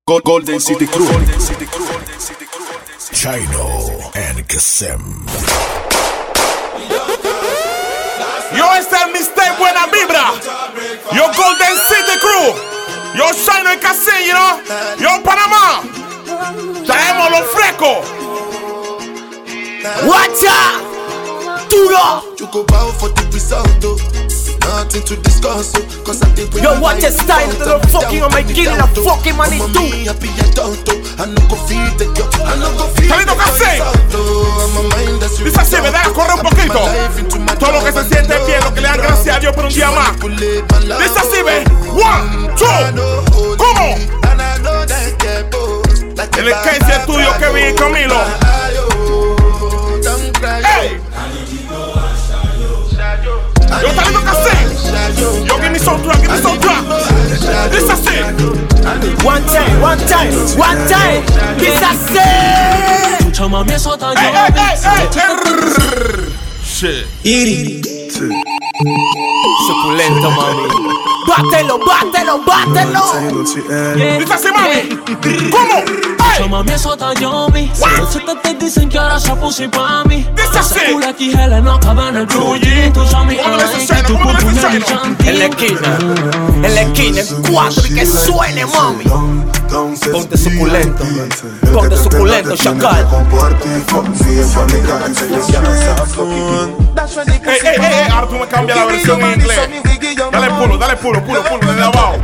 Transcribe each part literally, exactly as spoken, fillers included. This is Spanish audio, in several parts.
Golden City Crew, Chino and Kasem. Yo, este es el mixtape Buena Vibra. Yo, Golden City Crew. Yo, Chino and Kasem, you know. Yo, Panamá. Traemos los frescos. Watch out! Duro! Yo, watch the style to the fucking on my killing a fucking money too. Calito Kasem. Dice así, me da a correr un poquito. Todo lo que se siente bien, lo que le da gracias a Dios por un día más. Dice así, ve. One, two. ¿Cómo? El esquece es tuyo, Kevin y Camilo. Hey. Yo, Calito Kasem. Yo, give me some drop, give me some drop. Dice así. One time, one time, one time. Dice así. Hey, hey, hey, hey. Shit. Iri. Suculento, mami. Bátelo, bátelo, bátelo. Dice así, mami. ¿Cómo? Hey. Mami, eso está yummy. Si te dicen que ahora se puso pa' mí. Dice así. Aquí gela no cabe en el blue jean. Tu chami ¿Cómo le dice Chino? ¿Cómo le dice Chino? En la esquina, en la esquina, en cuatro y que suene, mami. Ponte suculento, ponte suculento, chacal. Hey, hey, hey, ahora tú me cambias la versión en inglés. Dale puro, dale puro, puro, puro, desde abajo.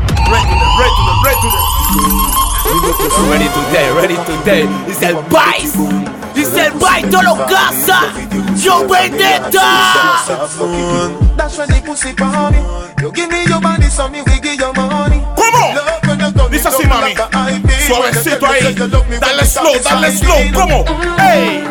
Ready today, ready today. Dice el Vice, dice el Vice, todo lo casa. Yo Vendetta. ¿Cómo? Dice así, mami. Suavecito ahí. Dale slow, dale slow. ¿Cómo? Hey.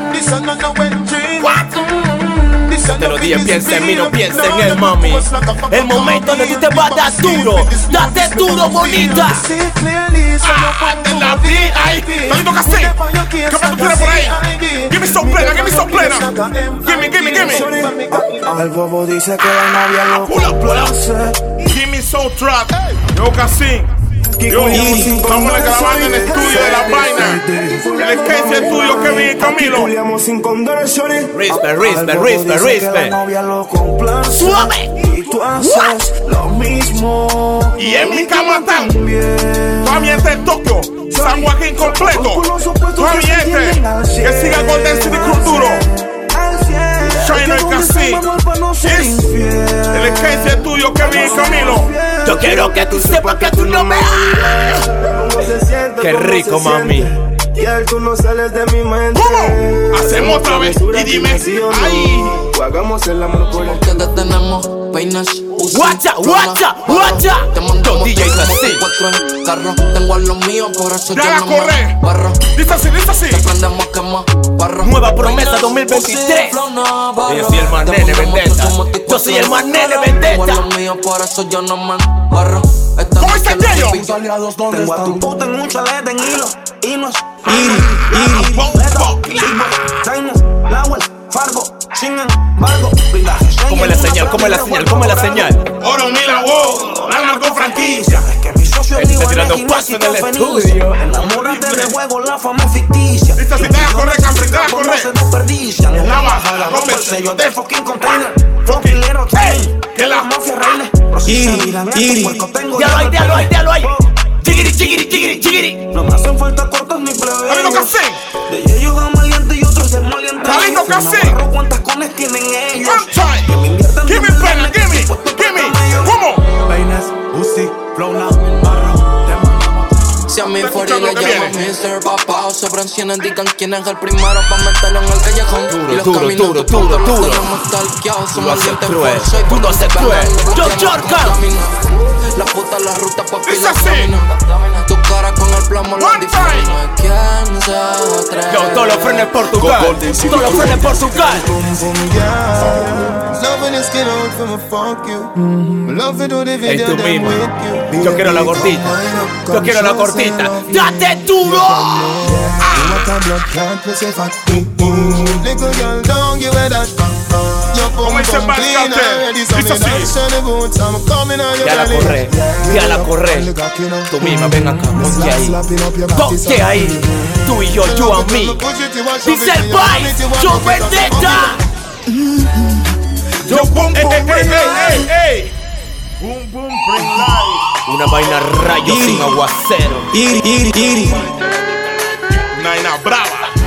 What? Te lo dije, piensa en mí, no piensa en él, mami. El momento donde tú te vas a dar duro. Date duro, bonita. Ah, te la vi ahí. Calito Kasem. ¿Qué más tú quieres por ahí? Give me some plena, give me some plena. Give me, give me, give me. Al bobo dice que la novia lo Pull up, pull up. Give me some trap. Yo, Kasem. Yo, estamos grabando en el estudio de la vaina. El sketch es tuyo, Kevin y Camilo. Respect, respect, respect, respect. Suave. Y tú haces lo mismo. Y en mi cama también. Toda mi gente en Tokio, San Joaquín completo. Toda mi gente que siga Golden City Crew duro. Chino y Kasem. El sketch es tuyo, Kevin y Camilo. Yo quiero que tú sepas que tú no me amas. Qué rico, mami. Y tú no sales de mi mente. ¿Cómo? Hacemos otra vez y dime. Ay. Hagamos el amor por el que te tenemos peinas. Guacha, guacha, guacha. Te mandamos D J Kasem. cuatro en carro. Tengo a los míos, por eso Ya yo la no corre. me barro. Dice así, dice así. Te prendemos quema, barro. Nueva promesa dos mil veintitrés. Yo soy el más nene Vendetta. Yo soy el más nene Vendetta. Tengo a los míos, por eso yo no me barro. ¿Cómo está aquello? aliados donde Tengo a tu puta en un chalet en hilo. Hinos, Lawel, Fargo, sin embargo. ¿Cómo es la señal? ¿Cómo es la señal? ¿Cómo es la señal? Oro Mila, wow. La narco franquicia. Que mi socio Está tirando pasos en el estudio. Enamórate de juego, la fama es ficticia. Dice así, deja correr, Camry, deja No correr. se desperdician. En la baja, la rompe el sello de fucking container. Fucking little train. Que la Mafia reina. Iri, iri. Ya lo hay, ya lo hay, ya lo hay. Chigiri, chigiri, chigiri, chigiri. No me hacen falta cortos ni plebeyos. Calito Kasem. De ellos gamaleantes y otros desmaliantes. Calito Kasem. ¿Cuántas cones tienen ellos? One time. Give me plena, give me, give me. ¿Cómo? Vainas, Uzi, Flow Now, Barro, te mandamos. Si a mi Está fuera escuchando le lo que llaman viene. mister Papá o se presionan, digan quién es el primero pa' meterlo en el callejón. Duro, Y los duro, caminos duro, que duro, pongan, duro. tenemos stalkeados, Tú somos lo haces dientes cruel, falsos y tú lo cuando haces te cruel. ganan, Yo, nos Jorka. contaminan. La puta, la ruta, papi, Dice la así. camina. Tu cara con el plomo, la One time. diferencia. ¿Quién se atreve? Yo, todos los frenes Portugal. Golden City Todos los Crew. frenes Portugal. Ey, tú mismo. Yo quiero la gordita. Yo quiero la gordita. ¡Date duro! You want a blood clot, we say fat. Little girl, don't give it that. Como dice Pascal, dice así. Ya la corre, ya la corre. Tú misma, ven acá, ponte ahí. Ponte ahí. Tú y yo, you and me. Dice el Vice, yo vendetta. Yo boom, boom, bring light. Boom, boom, bring light. Una vaina rayo sin aguacero. Iri, iri, iri. Una vaina brava.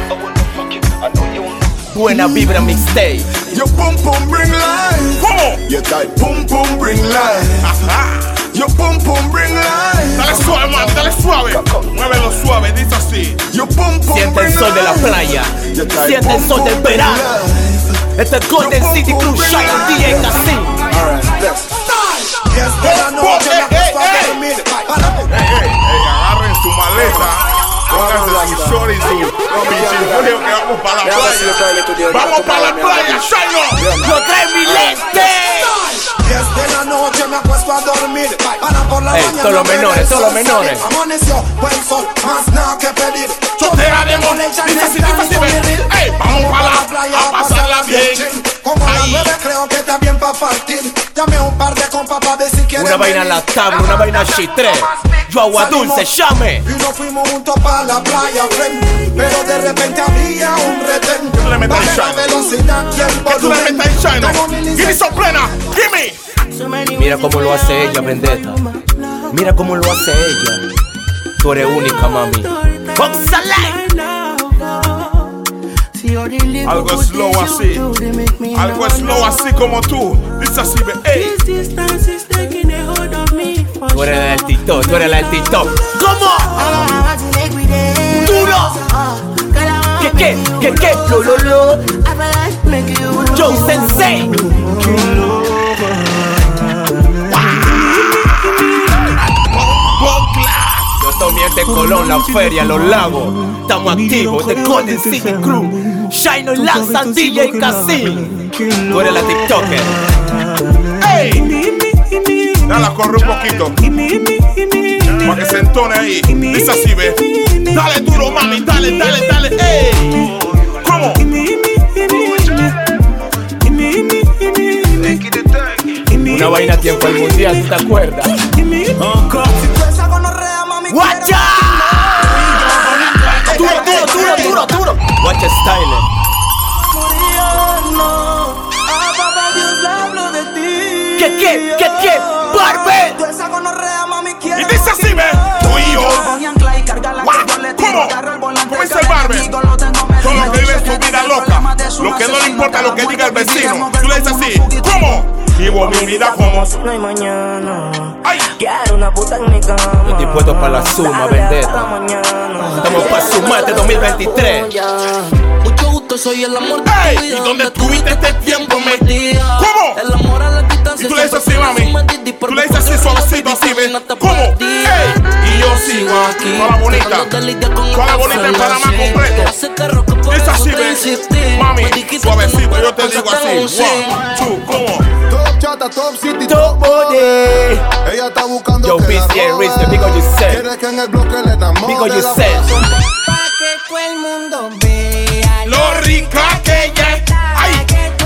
Buena vibra mixtape. Yo pum pum bring life. ¿Cómo? Yo type pum pum bring life. Ajá. Yo pum pum bring life. Dale suave, mami, dale suave. Muévelo suave, dice así. Yo pum pum Siente el bring sol de la life. playa. Siente el sol del verano. Este es Golden City Crew Shine D J Cassim. Agarren su maleta. Pónganse su short y su pichifolio que vamos para la playa. Vamos para la playa, Shine. Yo trae mi lente. Desde la noche me acuesto a dormir. Para por la Ey, mañana todos los menores, todos los menores. Amaneció, buen sol, más nada que pedir. Chotea de mon, dice así, dice así, ven. Ey, vamos para la playa a pasarla bien. Como a las Ahí. nueve creo que está bien para partir. Llamé a un par de compas para ver si quieren Una vaina venir. la tabla, una vaina chitre. Yo agua dulce, llame. Y nos fuimos juntos para la playa, friend. Pero de repente había un retén. tú le metes Bajé ahí, la Shine? velocidad y el Que tú le volumen. metas ahí, Shine. Tengo mi Give me licencia. some plena. Give me. Mira cómo lo hace ella, vendetta. Mira cómo lo hace ella. Tú eres única, mami. González. Algo slow así. Algo slow así como tú. Dice así, ve. Ey. Tú eres la del TikTok, tú eres la del TikTok. ¿Cómo? Duro. ¿Qué, qué, qué, qué? Lo, lo, lo. Joe Sensei. Yo también de Colón, la feria, los lagos. Estamos activos, de Golden City Crew. Shine y lanza D J Cassim. Tú eres la TikToker. Ey. Dale, corre un poquito. Para que se entone ahí. Dice así, ve. Dale duro, mami. Dale, dale, dale. Ey. ¿Cómo? Una vaina a tiempo del mundial, ¿tú te acuerdas? ¡Watcha! Duro, duro, duro, duro, duro. Watcha Style. ¿Qué, qué, qué, qué? ¡Barbe! Y dice así, ve. Tú y yo. ¿Cómo? ¿Cómo dice el barbe? Son los que viven su vida loca. Lo que no le importa lo que diga el vecino. Tú le dices así. ¿Cómo? Vivo mi vida como. No hay mañana. Ay. Quiero una puta en mi cama. Yo estoy puesto para la suma, vendetta. Estamos para sumarte dos mil veintitrés. Mucho gusto, soy el amor de Ey, tu vida. ¿y dónde estuviste este tiempo, me? Metida. ¿Cómo? El amor a la distancia. Y tú le dices así, mami. Tú le dices así, suavecito, así, ve. ¿Cómo? Ey, y yo sigo aquí. Toda la bonita. Toda la bonita en Panamá completo. Dice así, ve. Mami, suavecito, yo te digo así. One, two, ¿cómo? Top chata, top city, Top body. Ella está buscando Yo, que B la C robe. Rizzo, Bigo Giselle. Quiere que en el bloque le enamore. Bigo la Giselle. persona. Pa' que todo el mundo vea Lo rica que ella es. Ay,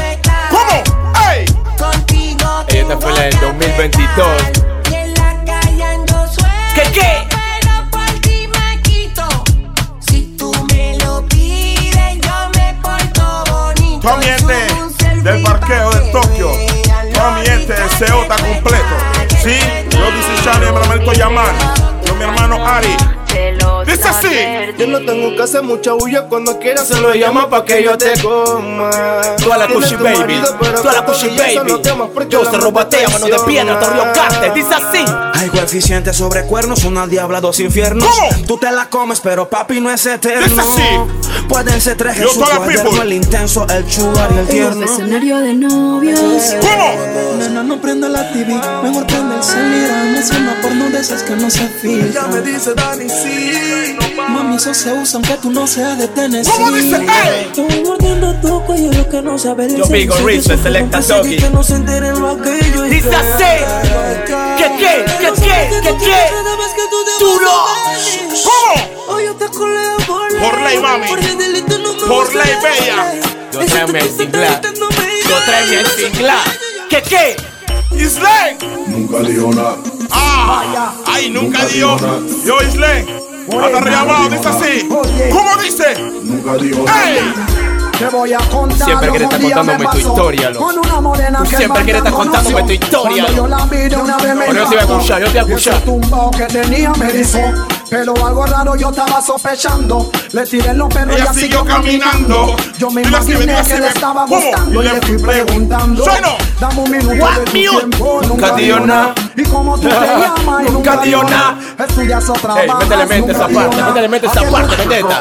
¿cómo? Ey. contigo. Esta fue la del dos mil veintidós. Y en la calle ando suelta. ¿Qué, qué? Pero por ti me quito. Si tú me lo pides, yo me porto bonito. Todo mi gente del parqueo de Tokio. Todo mi gente de C O está completo. Sí, yo dice Charlie, me lo meto a llamar. Yo mi hermano Ari. Dice así. Yo no tengo que hacer mucha bulla cuando quieras se lo llama pa' que yo te coma. Toda la Cushy Baby, toda la Cushy Baby. Yo se robatea, mano de piedra, hasta Río Carte. Dice así. Hay coeficiente sobre cuernos, una diabla, dos infiernos. ¿Cómo? Tú te la comes, pero papi no es eterno. Dice así. Pueden ser tres, Yo, Jesús, toda la cuaderno, people. el intenso, el chugar y el tierno. Escenario de novios. ¿Cómo? Nena, no prenda la T V, mejor prende el celular. Me suena porno de esas que no se filtran. Ella me dice Dani, sí. Mami, eso se usa aunque tú no seas de Tennessee. ¿Cómo dice? Ey. Yo voy mordiendo tu cuello, lo que no sabe el Yo, Bigo Rizzo, el Selecta Doggy. Que no se enteren lo que yo Dice así. ¿Qué, qué, qué, qué, qué, qué? Duro. ¿Cómo? Hoy yo te coleo por Por ley, mami. Por ley, bella. Yo tráeme el singla. Yo tráeme el singla. ¿Qué qué? Islen. Nunca dijo nada. Ah, ay, nunca dio. Yo, Islen. Hasta arriba abajo, dice así. ¿Cómo dice? Nunca dijo nada. ¡Ey! Te voy a contar. Siempre quieres estar contándome tu historia, loco. Tú siempre quieres estar contándome tu historia. Por eso te voy a escuchar, yo te voy a escuchar. Tumbao que tenía me erizó, pero algo raro yo estaba sospechando. Le tiré los perros y Ella ella siguió caminando. Yo me Dile así, imaginé dile así, que le ven. estaba ¿Cómo? gustando y le fui preguntando. Sueno. Dame un minuto What de tu mute? tiempo. Nunca dio nada. Y como tú te llamas y Nunca dio nada. Estudias otra Ey, métele mente esa parte, métele mente esa parte, vendetta.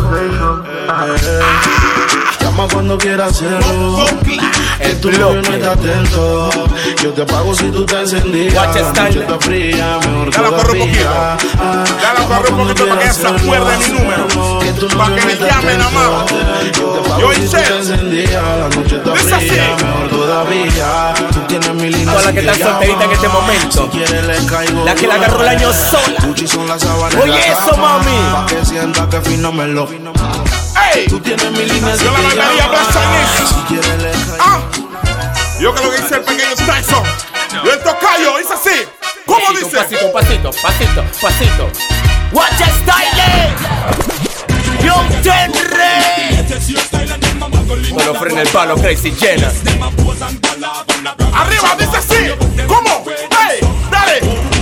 Llama cuando quieras hacerlo. El Tu novio no bloque. está atento. Yo te apago si tú te encendías. Watch La style. noche está fría, mejor Ya la corro un poquito. todavía. Ah, Ya la corro un poquito para que ella se acuerde de mi número. Para que me llame nada más. Yo hice. La noche está Dice así. fría, mejor todavía. Tú tienes mi línea. Toda la que está solterita en este momento. Si quieres le caigo. La que la agarró el año sola. Gucci son las sábanas. Oye, en la eso, cama, mami. Pa' que sienta que fino me lo. ¡Ey! Tú tienes mi línea. Yo la barbería Black Chinese. Si quieres le caigo. Ah. Yo creo que dice el pequeño Tyson. Y el tocayo dice así. ¿Cómo Pasito, dice? pasito, pasito, pasito, pasito. Watch a style. Young Tenre. Solo frena el palo, Crazy Jenna. Arriba, dice así. ¿Cómo? ¡Ey! ¡Dale!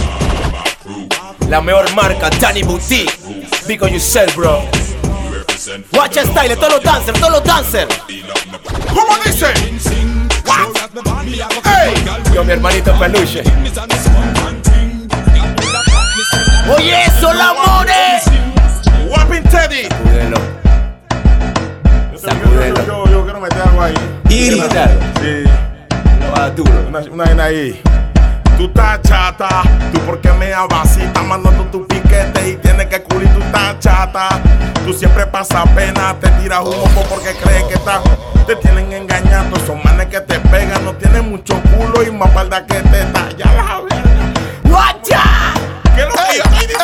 La mejor marca, Danny Boutique. Big on yourself, bro. Watch a style, todos los dancers, todos los dancers. ¿Cómo dice? What? ¡Ey! Yo, mi hermanito peluche. Oye, eso, la more. Whopping Teddy. Sacúdelo. Sacúdelo. Yo, yo quiero meter algo ahí. ¿Quieres meter algo? Sí. Lo va duro. Una, una vaina ahí. Tú estás chata, tú porque me avasitas mandando tu piquete y tienes que cubrir, tú estás chata. Tú siempre pasas pena, te tiras un poco porque crees que estás. Te tienen engañando, son manes que te pegan, no tienen mucho culo y más palda que te da. Ya la verga. ¡Guacha! ¿Qué es lo que yo estoy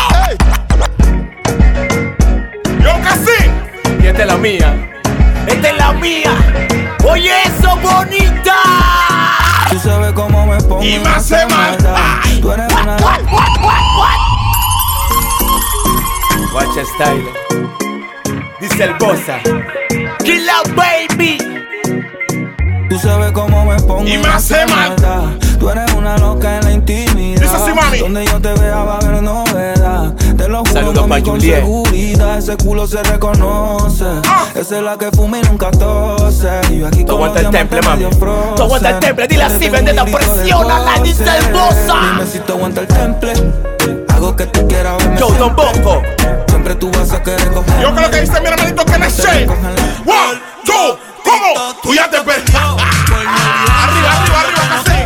diciendo? Yo casi. Y esta es la mía. Esta es la mía. Oye, eso, bonita. Tú sabes cómo me pongo Y me hace mal. Tú eres una What, what, what, what? Watch a style. Dice el Bosa. Killa baby. Tú sabes cómo me pongo Y me hace mal. Tú eres una loca en la intimidad. Dice así, mami. Donde yo te vea va a haber novedad. Te lo juro, Saludos mami, pa' con Juliet. seguridad. Ese culo se reconoce. Ah. Esa es la que fuma y nunca tose. Y yo aquí Tú con aguanta los el temple, diamantes mami. medio frozen. Tú aguanta el temple, dile así, Tengo vendetta, un grito de presiónala, goce. dice el Bosa. Dime si tú aguanta el temple. Hago que tú quieras verme Yo, Don siempre. Bosco. Siempre tú vas a querer coger. Yo creo que dice mi hermanito que es Shane. One, two, ¿cómo? Tú ya te perdí. Arriba, arriba, arriba, casi.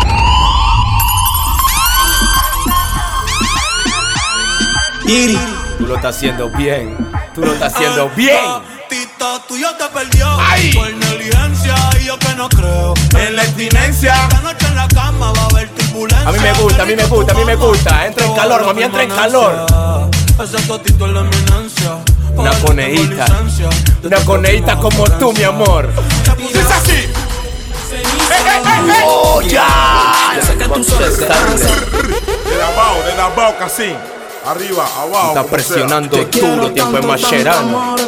Iri. Tú lo estás haciendo bien. Tú lo estás haciendo bien. Tito tuyo te perdió. Ay. Por negligencia y yo que no creo. En la abstinencia. Esta noche en la cama va a haber turbulencia. A mí me gusta, a mí me gusta, a mí me gusta. Entra en calor, mami, entra en calor. Ese totito en la eminencia. Una coneíta. Una coneíta como tú, mi amor. Dice así. ¡Eh, eh, eh, eh! ¡Oh, ya! Yo sé que tú sabes de danza. De la bao, de la bao, casi. Arriba, abajo. Está como presionando duro, tiempo de Mascherano.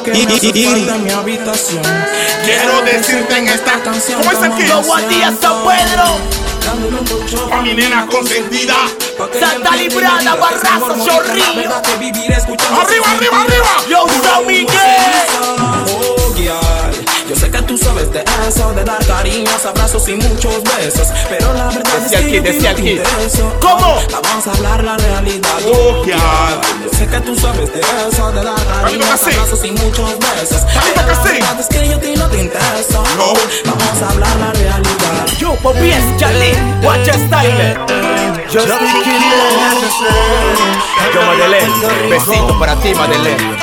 Quiero decirte en esta canción. ¿Cómo es aquí? Yo, buen día, San Pedro. A mi nena consentida. Santa Librada, Barraza, Chorrillo. Arriba, arriba, arriba. Yo, San Miguel. Yo sé que tú sabes de eso, de dar cariños, abrazos y muchos besos. Pero la verdad Decía es que aquí, yo te decía aquí. intereso. ¿Cómo? Vamos a hablar la realidad. Oh, Yo sé que tú sabes de eso, de dar cariños, Casi. abrazos y muchos besos. Casi. Pero la verdad es que yo a ti no te intereso. No. Vamos a hablar la realidad. Yo, Popi, es Charlie. Watch a style. Yo estoy Yo, Madeleine. Besito para ti, Madeleine.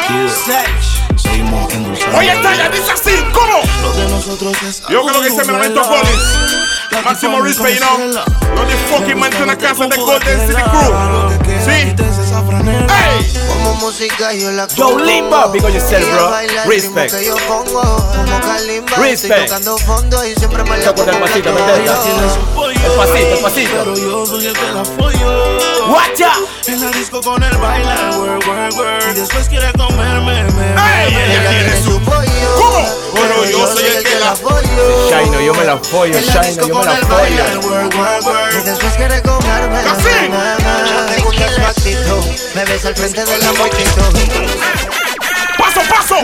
Oye, está ya, dice así. ¿Cómo? Yo creo que dice mi hermanito Bolis. Máximo respect, you know. No te fucking man en la casa de Golden City Crew. ¿Sí? ¡Ey! música yo la Yo Limbo, big on yourself, bro. Respect. Que yo pongo como Kalimba. Respect. Estoy tocando fondo y siempre me la con el pasito, ¿me entiendes? El pasito, el pasito. Pero yo soy el que la follo. Watch out. En la disco con el bailar, work, work, work. Y después quiere comerme, me, Ey, ella tiene su pollo. ¿Cómo? Pero yo soy el que la follo. Shino, yo me la follo, Shino, yo me la follo. Y después quiere comerme. ¡Casi! Me gusta su actitud. Me ves al frente de la multitud. ¡Paso, paso!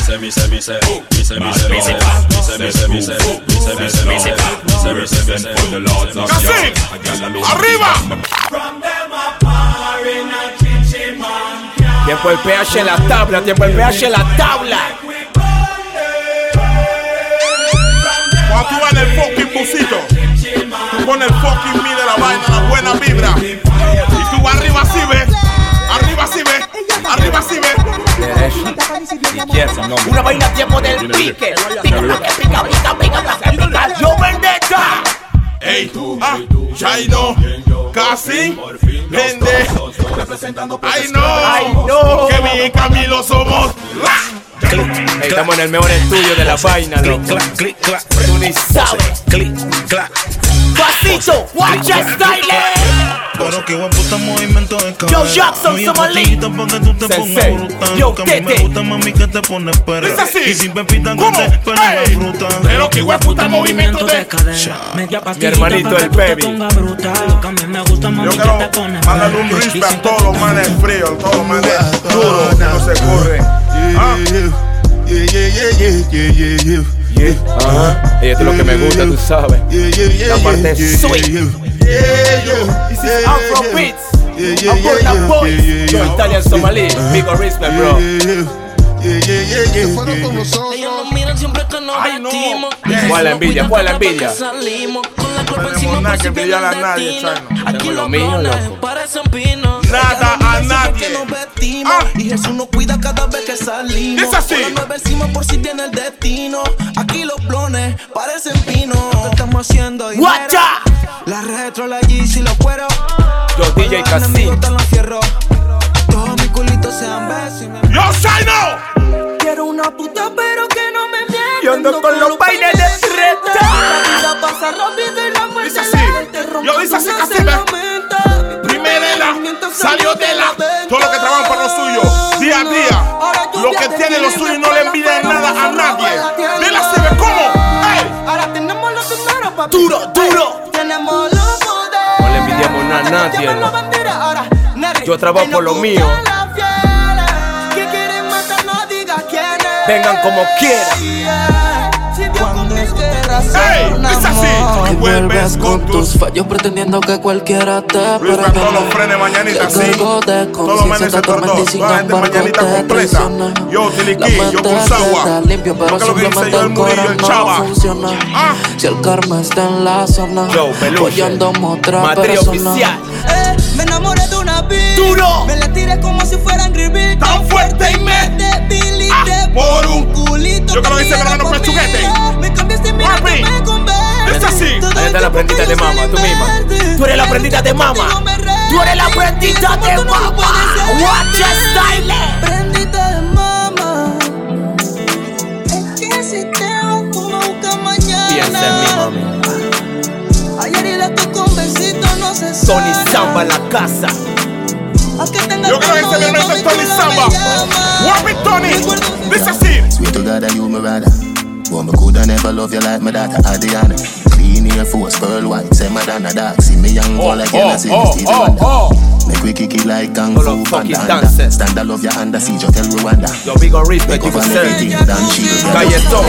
¡Casi! ¡Arriba! Tiempo el P H en la tabla, tiempo el P H en la tabla. Cuando tú vas en el fucking busito, tú pones el fucking mi de la vaina, la buena vibra. Y tú vas arriba así, ves. Arriba así, ves. Arriba así, ves. Izquierda, no. Una vaina a tiempo del pique. Pica, pica, pica, pica, pica, pica. Yo vendetta. Ey, ah, Shino, casi, vende. Ay no, Ay, no. que mi Camilo somos. Hey, estamos en el mejor estudio de la vaina, loco. Tú ni sabes. Pasito, watch your style. Pero que buen puta movimiento de cara. Yo Jackson, Somalí. Porque tú te pongas Sensei. brutal. Yo Que a mí me Tete. gusta, mami, que te pones perra. Es así. Y sin pepita ¿Cómo? con te pero la Ey. fruta. Pero que buen puta movimiento de. Mi hermanito el baby. Yo quiero mandarle un respect a todos los manes fríos, a todos los manes duros que no se corren. Ah. Yeah, yeah, yeah, yeah, yeah, yeah, yeah. Yeah. Ajá. Y esto es lo que me gusta, tú sabes. La parte sweet. This is Afro Beats. I'm for the boys. Yo Italian Somali. Big respect, bro. Ellos nos miran siempre que nos Ay, no. vestimos. ¿Cuál la envidia? ¿Cuál la envidia? Salimos con la No copa tenemos encima nada por que si viene envidiar a el nadie, destino. Chino. Aquí Tengo lo los mío, clones loco. parecen pinos. Nada a nadie. Que nos vestimos Ah. y Jesús nos cuida cada vez que salimos. Es así. Con la nueva encima por si viene el destino. Aquí los clones parecen pinos. Lo que estamos haciendo dinero. Watch out. La retro, la Yeezy, los cueros. Yo D J Casino. Todos mis culitos sean besos. ¡Yo, Shino! Quiero una puta pero que no me mienta. Yo ando con los bailes de treta. La vida pasa rápido y la muerte Dice así. lenta. Yo dice así, Rompe así, se ve. lamenta. Primerela, salió de la. Todo lo que trabajan para lo suyo, día a día. Lo que tiene lo suyo y no le envidian nada a nadie. Dile así, ve cómo. ¡Ey! Ahora tenemos los dineros, papi. Duro, duro. Tenemos los poderes. No le envidiamos nada a nadie, Llevan no. la bandera, ahora, Neri, Yo trabajo que por nos lo gustan mío. las fieles. Que quieren matar, no digas quiénes. Vengan como quieran. Yeah. Si Dios con mis guerras ¡Ey! son Es así. amor. Y vuelves con tus. fallos pretendiendo que cualquiera te Respect a todos los frenes mañanita, sí. Todos los manes se tordó. Toda la gente mañanita completa. Yo, Tiliquí, yo Kusawa. limpio, pero Porque lo que dice simplemente yo, el el Murillo, el corazón Chava. no funciona. Ah. Si el karma está en la zona, Yo, Peluche. apoyando otra Madrid persona. oficial. Eh, me enamoré de una bitch. Duro. Me la tiré como si fuera Angry Birds. Tan fuerte y me. debilité Ah, por un culito. Yo que lo dice mi hermano conmigo. Pechuguete. Me cambiaste mi vida, Papi. me convertí. Es así. Todo Ahí está el la tiempo prendita que de yo mama, salí tú misma. verde. Tú eres la prendita de mama. Contigo me reí. Tú eres la prendita de mama. Watch your style. Prendita de mama. Es que si te vas, tú me buscas mañana. Piensa en mí, mami. Ayer y la tocó un besito, no se sabe. Tony Samba en la casa. Yo creo que este mi hermano es Tony Samba. Guapi Tony. Dice así. Sweet to God, you me rather. Boy, me coulda never love you like my daughter Adriana. Clean Air Force, pearl white, say Madonna dark. See me young boy like you, see me Stevie Wonder. Make we kick it like Kung Fu Panda. Stand I love your hand, see you tell Rwanda. Yo, big on respect, you can everything serve. done shield. Galletón.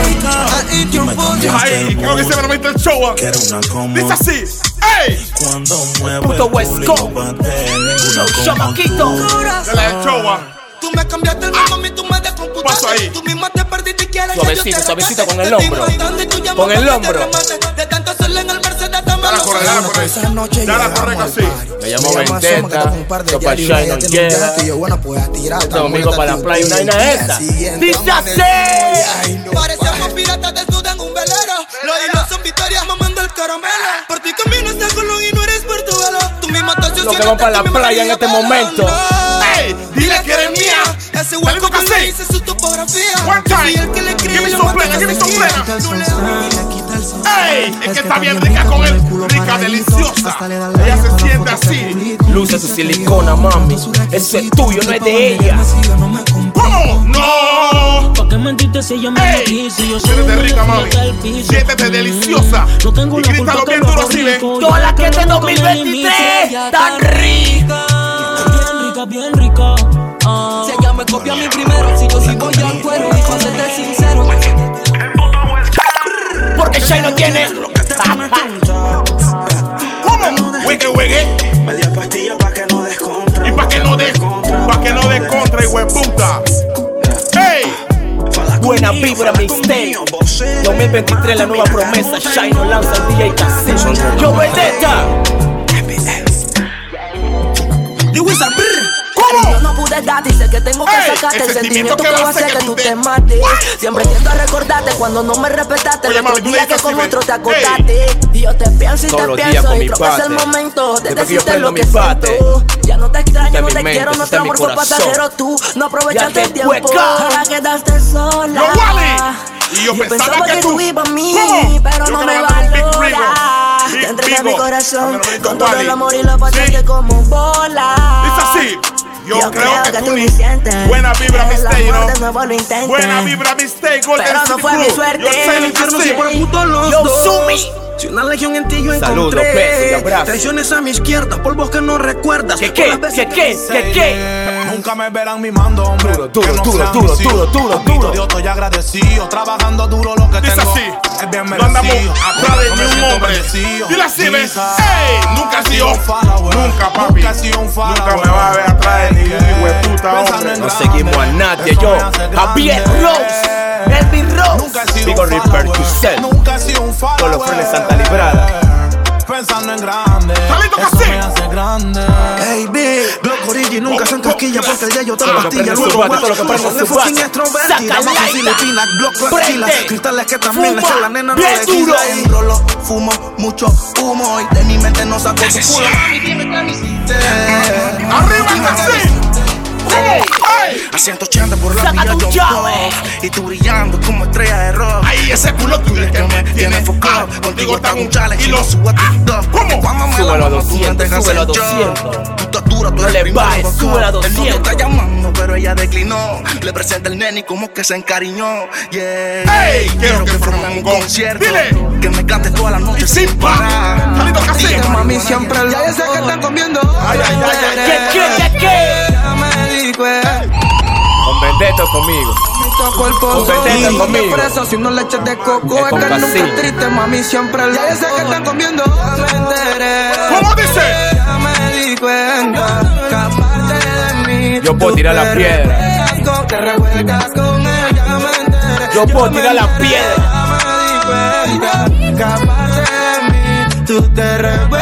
Ay, creo que se me remite el show. Dice así. ¡Ey! Cuando mueve Puto West Coast. Chamaquito. De la del show. Tú me cambiaste el ritmo, mami, tú me descomputaste. Paso ahí. Tú misma te perdiste y quieres Suavecito, suavecito con el hombro. Con el hombro. De tanto hacerle en el Mercedes, dame Dale a los correr, dale a correr. Dale a correr así. Me llamo Vendetta. Yo pa' Shine on Llega. Domingo para la playa, una vaina esa. Dice así. Parecemos piratas desnudos en un velero. Los hilos son victorias mamando el caramelo. Por ti camino está Colón y no eres Portugal. Tú misma te Lo que van para la playa en este momento. ¡Ey! Dile que eres mía. ese hueco yo le hice su topografía. One time. Y el que le Give cree me le some mata plena, la give me some sequía. plena. Ey, es que está bien rica con él, rica, deliciosa. Ella se siente así. Luce su silicona, mami. Eso es tuyo, no es de ella. ¿Cómo? ¡No! ¿Pa' qué mentiste si yo me metí? Si yo soy Siéntete un rica, niño mami. del piso. Siéntete deliciosa. No tengo Y la grítalo culpa bien que duro los así, ¿ves? ricos. Toda la que Yo este no dos mil veintitrés tan rica. Bien rica, bien rica. Ah. Si ella me copia a mí primero, si yo sigo ya al cuero, y para serte sincero. Porque Shai no tiene. ¿Cómo? Wiggy, wiggy. Media pastilla pa' que no descontra. Y pa' que no des, pa' que no des contra, y hueputa. ¡Ey! Buena vibra, mixtape. dos mil veintitrés, la nueva promesa. Shai no lanza el D J Cassim. Yo Vendetta. ¿Cómo? Yo no pude darte y sé que tengo que Ey, sacarte el el sentimiento sentimiento que va a hacer que tú te mates. Siempre tiendo a recordarte cuando no me respetaste. Oye, El mami, otro tú día le que dices con así, otro te ven. acostaste. Y yo te pienso y Todos te los días pienso. con Y mi creo que es el bate. momento de Después que yo decirte prendo lo mi que bate. siento. Ya no te extraño, Está en no mi te mente, quiero. está Nuestro en mi amor fue corazón. pasajero. Tú no aprovechaste Ya el te tiempo. cueca. Ahora quedaste sola. Yo, Wally. Y yo pensaba que tú- ibas a mí, ¿Cómo? pero Yo no que me me mandaba un Big Rigo. valoras. Big Te entregué mi Rigo. corazón Dámelo rico, con todo Wally. el amor y lo pasaste Sí. como bola. Es así. Yo, Yo creo que tú ni ni. sientes. Buena vibra, El mistake, amor ¿no? de nuevo lo intenté. Buena vibra, mistake, Golden Pero no City fue mi Crew. suerte. Yo sé El lo infierno que se sí. fue Puto los Yo, dos. Sumi. Si una legión en ti yo Saludos, encontré. besos y abrazos. Traiciones a mi izquierda, polvos que no recuerdas. ¿Qué, Por qué? las veces ¿Qué, qué? ¿Qué, qué? Nunca me verán mimando, hombre. Duro, duro, que no duro, sean duro, mis hijos. duro, duro, Papito duro. Dios, estoy agradecido. Trabajando duro lo que Dice tengo. así. Es bien No merecido. andamos atrás de No me ni un siento hombre. bendecido. Dile así, ¿ves? Jesus. ¡Ey! Nunca he sido. un follower. Nunca, papi. Nunca he sido un follower. Nunca me vas a ver atrás de ni un Yeah. hueputa, Pensando hombre. en No grande. seguimos a nadie, Eso yo. me hace Javier grande. Rose. Elvin Rose. Nunca he sido Digo un Reaper follower. Cusel. Nunca he sido un follower. Todos los frenes Santa Librada. Pensando en grande. Salito Eso Cassim. me hace grande. Hey, big, Block Origi nunca se encasquilla porque el gallo Todo lo que pastilla. prende su Luego bate, todo lo que prende huevos, su es fucking bate. extrovertida. Saca Bajo laita. Filipinas, Block tranquila. Prende. Cristales que también le Fuma. echa la nena no Bien le duro. quita. Y rolo, fumo mucho humo y de mi mente no saco tu culo. Mami, dime qué me hiciste. ¡Arriba, Cassim! ¡Ey! A ciento ochenta por la Saca vía tu John llave. Pop. Y tú brillando como estrella de rock. Ahí ese culo tuyo es que me tiene enfocado. ah, Contigo está un un challenge y y lo los subo a TikTok. ¿Cómo? Cuando me Súbelo a la mamo, tú me doscientos, dejas súbelo a en shock. doscientos. Tu estatura, tú No eres le primero bajes, bocón. súbelo a El novio doscientos. está llamando, pero ella declinó. Le presenta el nene y como que se encariñó. Yeah. ¡Ey! Quiero que formen un concierto. Dile. Que me cantes toda la noche Y sin sin parar. parar. Salito Cassim. Dile, mami, siempre el ya yo sé que están comiendo. Ay, ay, ay, ay, ¿Qué, qué, qué, qué? Ya me di cuenta. Con Vendetta conmigo. Cuerpo Con Vendetta y conmigo. fresa, si no leche de coco, Es es con que nunca Cassim. es triste, mami, siempre el ya yo sé que están comiendo. Me enteré. ¿Cómo dice? Ya me di cuenta que aparte de mí Yo puedo tú tirar la te piedra. revuelcas con- Te revuelcas con él, ya me enteré. Yo puedo me tirar la enteré, piedra. Ya me di cuenta que aparte de mí tú te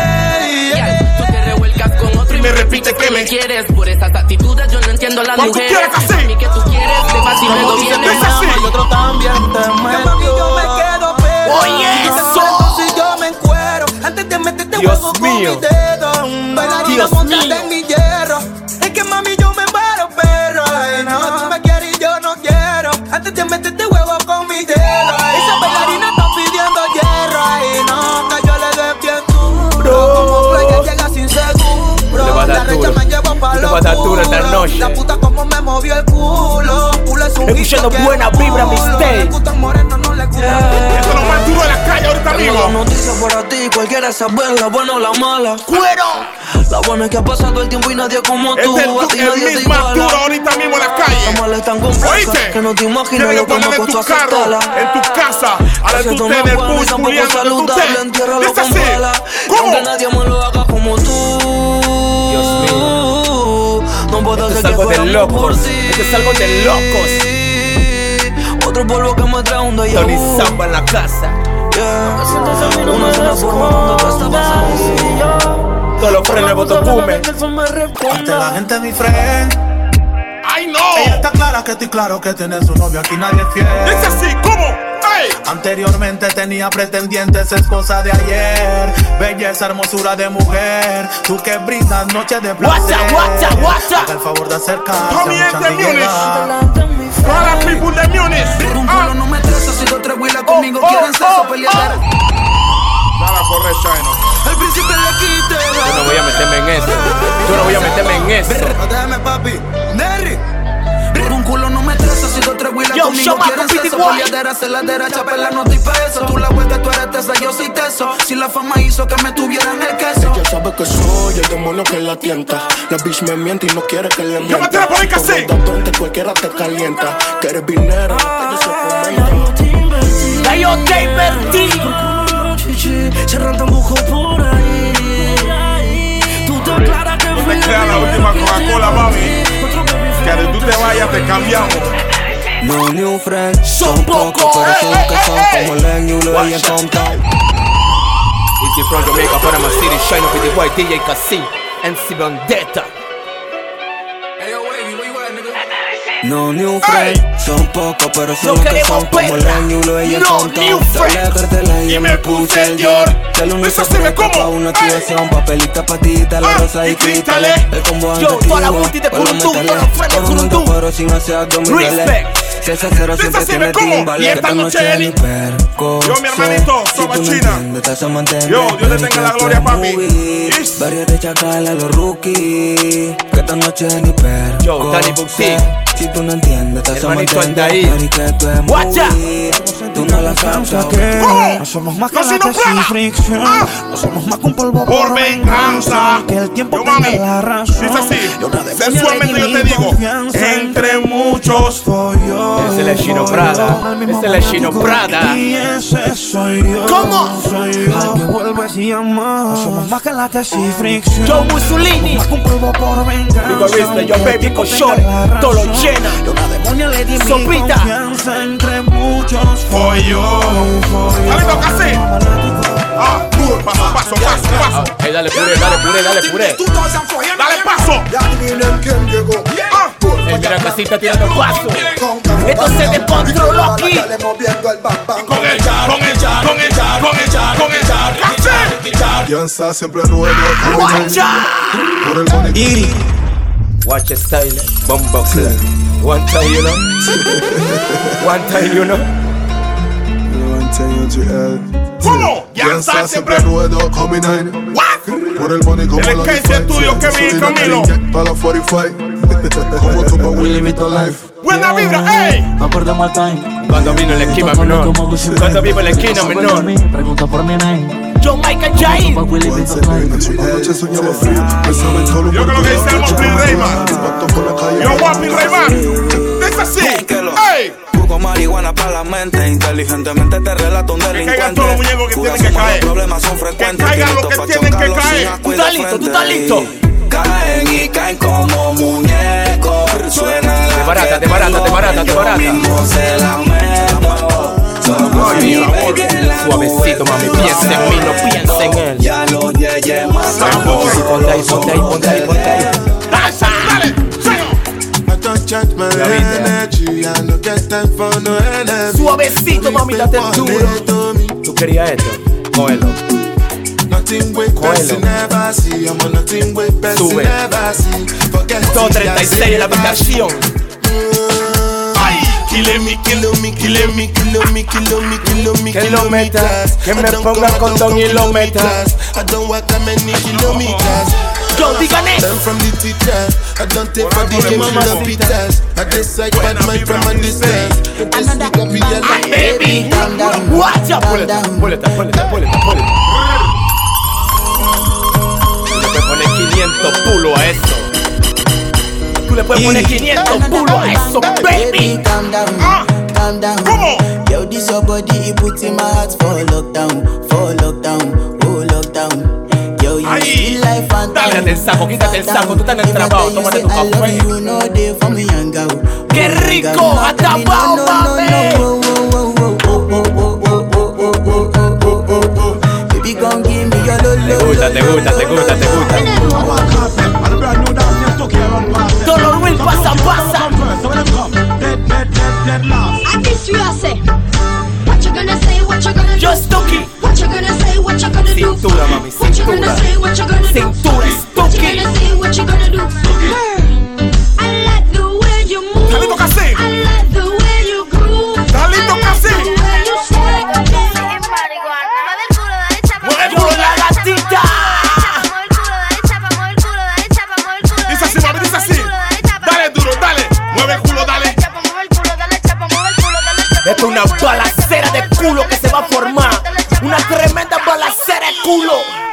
revuelcas. Tú te revuelcas con otro y me me repite repites que que me me quieres. Por esas actitudes yo no entiendo a las ¿Cuál tú mujeres. quieres, Cassim? A mí que tú quieres, te vas y luego Dice vienes. Es así. y otro también te meto. Mami, yo me quedo pero Oye, eso. si yo me encuero antes de meterte Dios huevo con mío. mi dedo. Bailarina Dios montada mío. en mi hierro. Es que mami yo me embaro pero ay, no, tú me quieres y yo no quiero. Antes de meterte huevo con mi dedo. Esa bailarina está pidiendo hierro. Ay, no, que yo le dé bien duro. Como playa llega sin seguro. Le va a dar La recha duro. me lleva pa' Le va a dar duro esta locura. noche. La puta como me movió el culo. Culo es un Escuchando hito que buena es vibra, culo. mixtape. Le gustan morenos, no le gustan Esto es lo más duro de la calle ahorita tengo mismo. dos noticias para ti, cualquiera saber la buena o la mala. ¡Cuero! La buena es que ha pasado el tiempo y nadie como tú. Este es A ti el, nadie el te mix más iguala. duro ahorita mismo en la La calle. mala es tan compleja ¿Oíste? que no te imaginas Tienes lo que que me poner en costó tu carro, aceptarla. en tu casa, ahora Eso tú no te es en el bueno y bus, tampoco culiando, tú saludable, te. entiérralo Es con así. bala. ¿Cómo? Aunque nadie me lo haga como tú. Dios mío. No puedo Esto hacer es que algo de fuéramos locos. por ti. Esto es algo de locos. Otro polvo que me trae un déjà Tony vu. Samba en la casa. Yeah. Una sola forma donde tú estás pasando. Todos los frenes de Botocume. Ante la gente mi friend. ¡Ay, no! Ella está clara que estoy claro que tienes un novio aquí nadie es fiel. Es así, ¿cómo? ¡Ey! Anteriormente tenía pretendientes, es cosa de ayer. Belleza, hermosura de mujer. Tú que brindas noches de placer. Guacha, guacha, guacha. Haga el favor de acercarse. Tommy es de Munich. Para people de Munich. Un culo no me estresa si dos tres huilas conmigo quieren sexo pelear. Nada corre, Chino. El príncipe le quite. Yo no voy a meterme en eso. Yo no voy a meterme en eso. Déjame, papi. Nerry. Un culo no me estresa si dos tres huilas Yo, conmigo quieren sexo peleadera. Hacer la derecha, pela no te peso. Tú la vuelta, tú eres tesa, yo soy teso. Si la fama hizo que me tuvieran el queso. Ella sabe que soy el demonio que la tienta. La bitch me miente y no quiere que le mienta. Yo me te la pongo casi. Cualquiera te calienta. Que eres dinero, no te Ya yo te invertí. Se rentan bujo por ahí. Tú te aclaras que no te creas la última Coca-Cola, mami. Que de tú te vayas te cambiamos. No new friends, son pocos, pero son que son como Len, Yulo y el Tontao. Easy from Jamaica, Panama City, shine up with the white D J Cassie, M C Vendetta. No new friends, son pocos, pero son que son como Len, Yulo y el Tontao. La cartela y me puse el York. El único fresco pa' una activación. Papelita, patita, la rosa y cristales. El combo antiguo, con los metales. Por un pero sin hacer abdominales. César cero siempre tiene timbales. Esta noche ni perco. Yo, mi hermanito, Soba China. Yo, Dios te tenga la gloria, papi. Varios de chacala, los rookies. Que esta noche ni perco. Yo, Danny Buxi. Si tú no entiendes, estás a mantener ahí. Guacha. Tú no la sabes que no somos más que la fricción. No somos más que un polvo por venganza. Que el tiempo tenga la razón. Es así. Sensualmente yo te digo. Entre muchos soy yo. Ese es el Chino Prada. Ese es el Chino Prada. Y ese soy yo. ¿Cómo? Soy yo. Al que vuelves y amas. No somos más que la tesis fricción. Joe Mussolini. Más que un polvo por venganza. Digo, viste, yo baby con short. Todo lo llena. Yo una demonia le di Sopita. mi confianza entre muchos. Soy yo. Dale, casi. Ah, paso, paso, paso, paso. Hey, dale puré, dale puré, dale puré. Dale paso. Ah, el mira casita tirando paso. Esto se descontroló aquí. Con el jab, con el jab, con el jab, con el jab, con el jab. ¡Casi! Fianza siempre ruedo. ¡Guacha! Por el bonito. Watch your style, bombox. One time you know. One time you know. One time you know. ¿Cómo? Fianza siempre ruedo. Coming nine. Por el money como el la que es tuyo, Kevin Camilo. Para la cuarenta y cinco. Como tu pa' Willy Vito Life. Buena vibra, ey. No perdemos el time. Cuando vino en la esquina menor. Cuando vino en la esquina menor. Pregunta por mi name. John Michael Jair. Anoche soñaba frío. Yo creo que hicimos Bill Rayman. Yo guapi Rayman. Es así. Ey. Con marihuana para la mente, inteligentemente te relato un delincuente. Que caigan todos los muñecos que tienen que caer. Los problemas son frecuentes. Que caigan los que tienen que caer. Tú estás listo, tú estás listo. Caen y caen como muñecos. Suena Te barata, te barata, te barata, te barata. se la meto. Ay, mi amor. Suavecito, mami, piensa en mí, no piensa en él. Ya lo llegué más. Ponte ahí, ponte ahí, ponte ahí, ponte ahí. Danza, dale. Suavecito, mami, date duro. ¿Tú querías esto? Cógelo. Cógelo. Sube. dos treinta y seis en la habitación. Ay, kille me, kille me, kille me, kille me, kille me, kille me, Que lo metas, que me ponga condón y lo metas. I don't walk that many kilometers. Yo, digan eso. I'm from the teacher. I don't take for the game, she love it as. I decide bad mind from a distance. Ay, baby. Watch out. Póleta, póleta, póleta, póleta, póleta. Tú le puedes poner quinientos pulos a eso. Tú le puedes poner quinientos pulos a eso, baby. Ah, ¿cómo? yo, this your body, it puts in my heart for lockdown, for lockdown, oh lockdown. Yo, you feel like phantom. Quítate el saco, quítate el saco, tú estás en el trabajo, tómate tu café. ¡Qué rico! ¡Hasta abajo, mami! Te gusta, te gusta, te gusta, te gusta. Dolor Will pasa, pasa. I this you say. What you gonna Cintura, mami, cintura. Cintura, Stucky. Jalito Casín. Jalito Casín. Mueve el culo, la gatita. Dice así, mami, dice así. Dale duro, dale. Mueve el culo, dale. Esto es una balacera de culo que se va a formar. Una tremenda balacera de culo.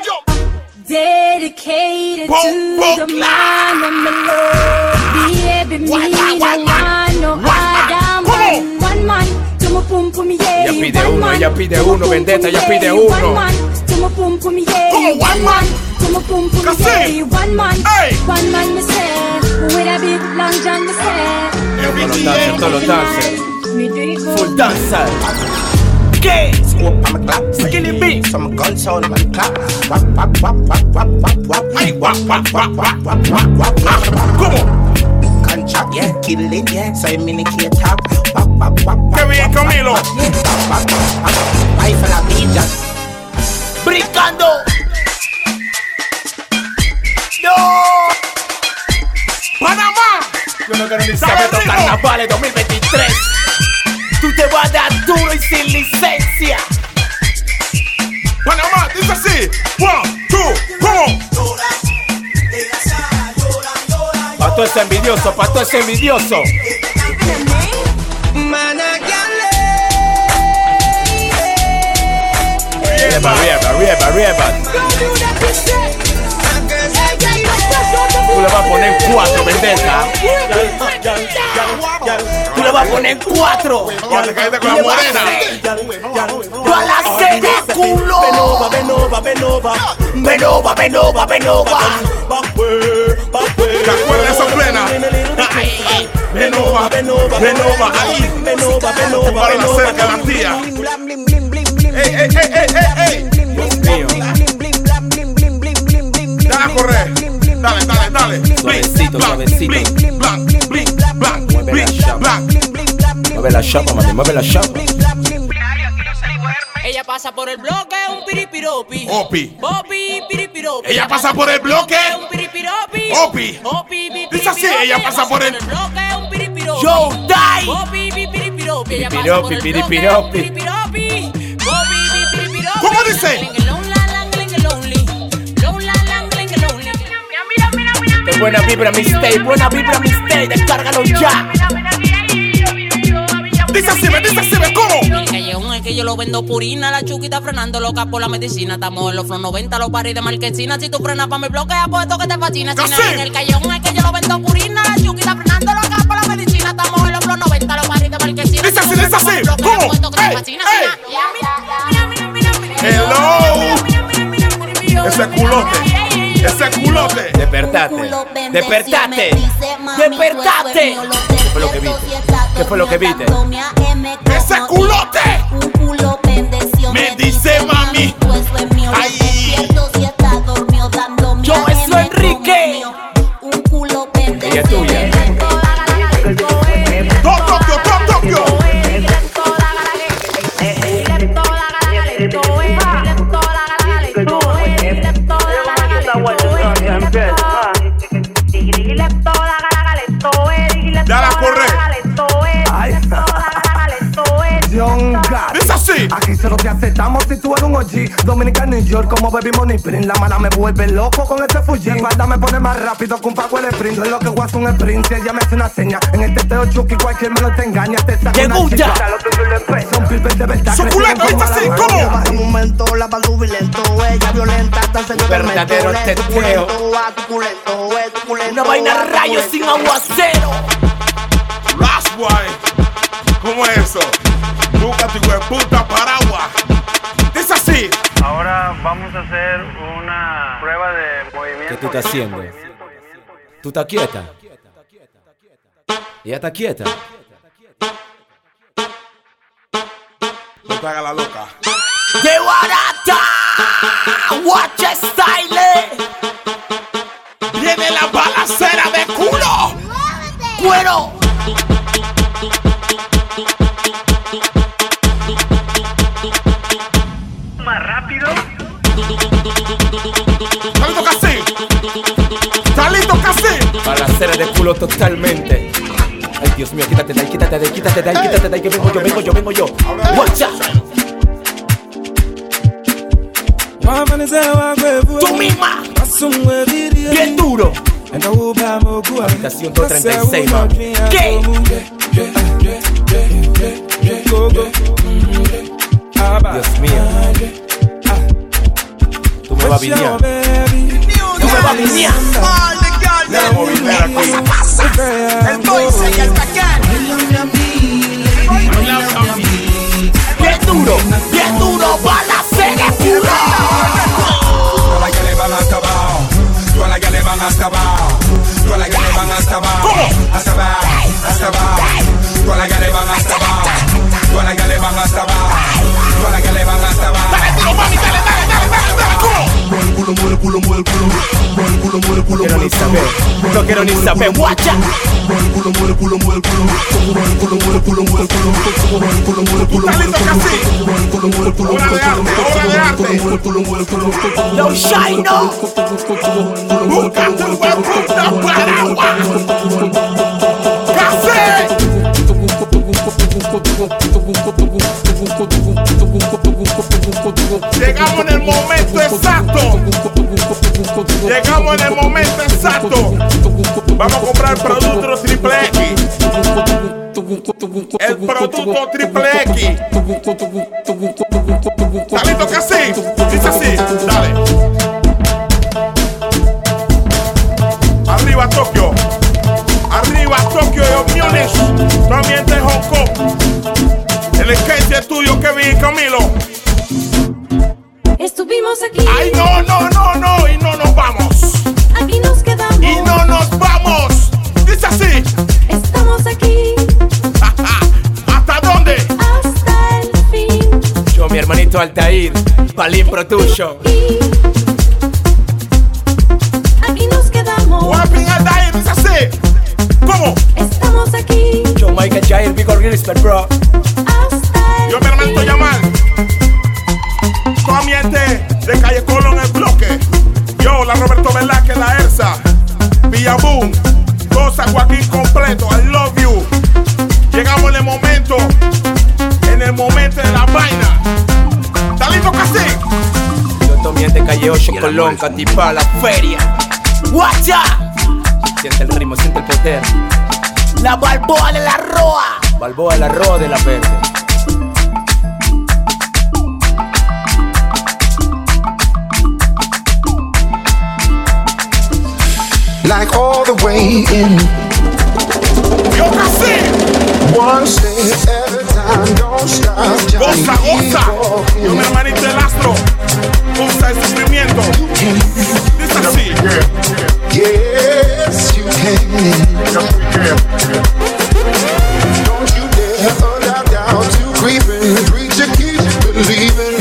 Dedicated to the man of my love. Baby, me no want no Adam. One man, to my pum pum yeah. Ella pide uno, ella pide uno, Vendetta, ella pide uno. One man, to my pum pum yeah. One man, to my pum pum yeah. One man, one man me say, with a big long john me say. Todos los dancers, full dancer. ¿Qué? Skinny beat. Some gun sound man clap. Wap wap wap wap wap wap wap. Ay wap wap wap wap wap wap wap. ¿Cómo? Contract yeah, kill it yeah. Soy mini key top. Wap wap wap. Qué bien, Camilo. Ay for la vida. Brincando. No. Panamá. Yo no quiero ni saber los carnavales dos mil veintitrés. Tú te vas a dar duro y sin licencia. Panamá, dice así. One, two, come on. Pa' todo ese envidioso, pa' todo ese envidioso. Rieba, rieba, rieba, rieba. Tú le vas a poner cuatro, Vendetta. Tú le vas a poner cuatro. Cuando caíste con la morena. Balacera, culo. Benova, Benova, Benova. Benova, Benova, Benova. ¿Te acuerdas de esa plena? Benova, Benova, Benova. Ahí. Benova, Benova. Para la cerca, la tía. Ey, ey, ey, ey, ey. Dios mío. Dale a correr. Dale, dale, dale. Suavecito, suavecito. Mueve la chapa, mami, mueve la chapa. Ella pasa por el bloque, un piripiropi. Opi. Opi, piripiropi. Ella pasa por el bloque. Un piripiropi. Opi. Opi, dice así, ella pasa por el bloque, un piripiropi. Yo, die. Opi, piripiropi. Ella pasa Piripiropi, por el piripiropi. piripiropi. Opi, piripiropi. ¿Cómo dice? Buena vibra, mi stay, buena vibra, mi stay, descárgalo ya. Dice así, me dice así, me ¿cómo? El callejón es que yo lo vendo purina, la chuquita frenando loca por la medicina. Estamos en los flow noventa, los paris de marquesina. Si tú frenas pa' mi bloque, apuesto que te fascina. En el callejón es que yo lo vendo purina, la chuquita frenando loca por la medicina. Estamos en los flow noventa, los paris de marquesina. Dice así, dice así, ¿cómo? Hello. Ese culote. Ese culote. Despertate. Despertate. Despertate. ¿Qué fue lo que viste? ¿Qué fue lo que viste? Ese culote. Me dice mami. Ay. Yo eso Enrique. Ella es tuya. Top Tokyo, Top Tokyo. Dale a correr. Es así. Aquí solo te aceptamos si tú eres un O G. Dominica, New York, como Baby Money Print. La mala me vuelve loco con ese Fuji. La espalda me pone más rápido que un Paco el sprint. Es lo que guaso un sprint. Si ella me hace una seña. En este teo Chucky cualquier me lo te engaña. Te saca una chica. Son pilpes de verdad. Suculento, es así, ¿cómo? Un momento, la va subir lento. Ella violenta, hasta el señor del verdadero teteo. Una vaina rayos sin aguacero. Last boy. ¿Cómo es eso? Busca tu puta paraguas. Es así. Ahora vamos a hacer una prueba de movimiento. ¿Qué tú estás haciendo? ¿Tú estás quieta? ¿Ella está quieta? No te hagas la loca. ¡De barata! ¡Watch style! ¡Viene la balacera de culo! ¡Cuero! Más rápido. Balacera de culo totalmente. Ay, Dios mío, quítate de ahí, quítate de ahí, quítate de ahí, quítate de ahí, que vengo yo, vengo yo, vengo yo. Watch out. Tú misma. Bien duro. Habitación doscientos treinta y seis, man. ¿Qué? Dios mío. Tú me vas a vinear. Tú me vas a vinear. Vamos a vinear aquí. El Boise y el Bacán. Bien duro, bien duro, balacera de culo. Todas las que le van hasta abajo, todas las que le van hasta abajo, todas las que le van hasta abajo, hasta abajo, hasta abajo, todas las que le van hasta abajo, todas las que le van hasta abajo, todas las que le van hasta abajo. Dale, tiro, mami, dale, dale, dale, dale, dale, culo. Mueve culo, mueve culo, mueve culo, mueve culo, mueve culo, quiero ni saber, no quiero ni saber, guacha. Mueve culo, mueve culo, mueve culo, mueve culo, mueve culo, mueve culo, mueve culo, mueve culo, mueve culo, mueve culo, mueve culo, mueve culo, no shine, no. Busca tu hueputa paraguas. ¡Café! Llegamos en el momento exacto. Llegamos en el momento exacto. Vamos a comprar el producto triple X. El producto triple X. Salito que así. Dice así. Dale. Arriba Tokio. Arriba Tokio y Múnich. También de Hong Kong. El skate estudio Kevin y Camilo. Estuvimos aquí. Ay, no, no, no, no. Y no nos vamos. Aquí nos quedamos. Y no nos vamos. Dice así. Estamos aquí. ¿Hasta dónde? Hasta el fin. Yo, mi hermanito Altair, Palin Production. Aquí nos quedamos. Guapin Altair, dice así. ¿Cómo? Estamos aquí. Yo, Michael Jair, Big Respect, bro. Hasta el Yo, mi hermanito Yamal. Toda mi gente de Calle Colón, el bloque. Yo, la Roberto Velázquez, la Elsa. Villaboom. Cosa Joaquín completo. I love you. Llegamos en el momento. En el momento de la vaina. ¿Está listo, casi? Yo, toda mi gente Calle ocho, Colón, Catipá, la feria. ¡Guacha! Siente el ritmo, siente el poder. La Balboa de la Roa. Balboa de la Roa de la Verde. Like all the way in. Yo, casi. One step at a time, don't stop. Goza, goza. Yo, mi hermanito el Astro. Goza el sufrimiento. Dice así. Yes, you can. Don't you dare allow doubt to creep in. Preacher, keep believing.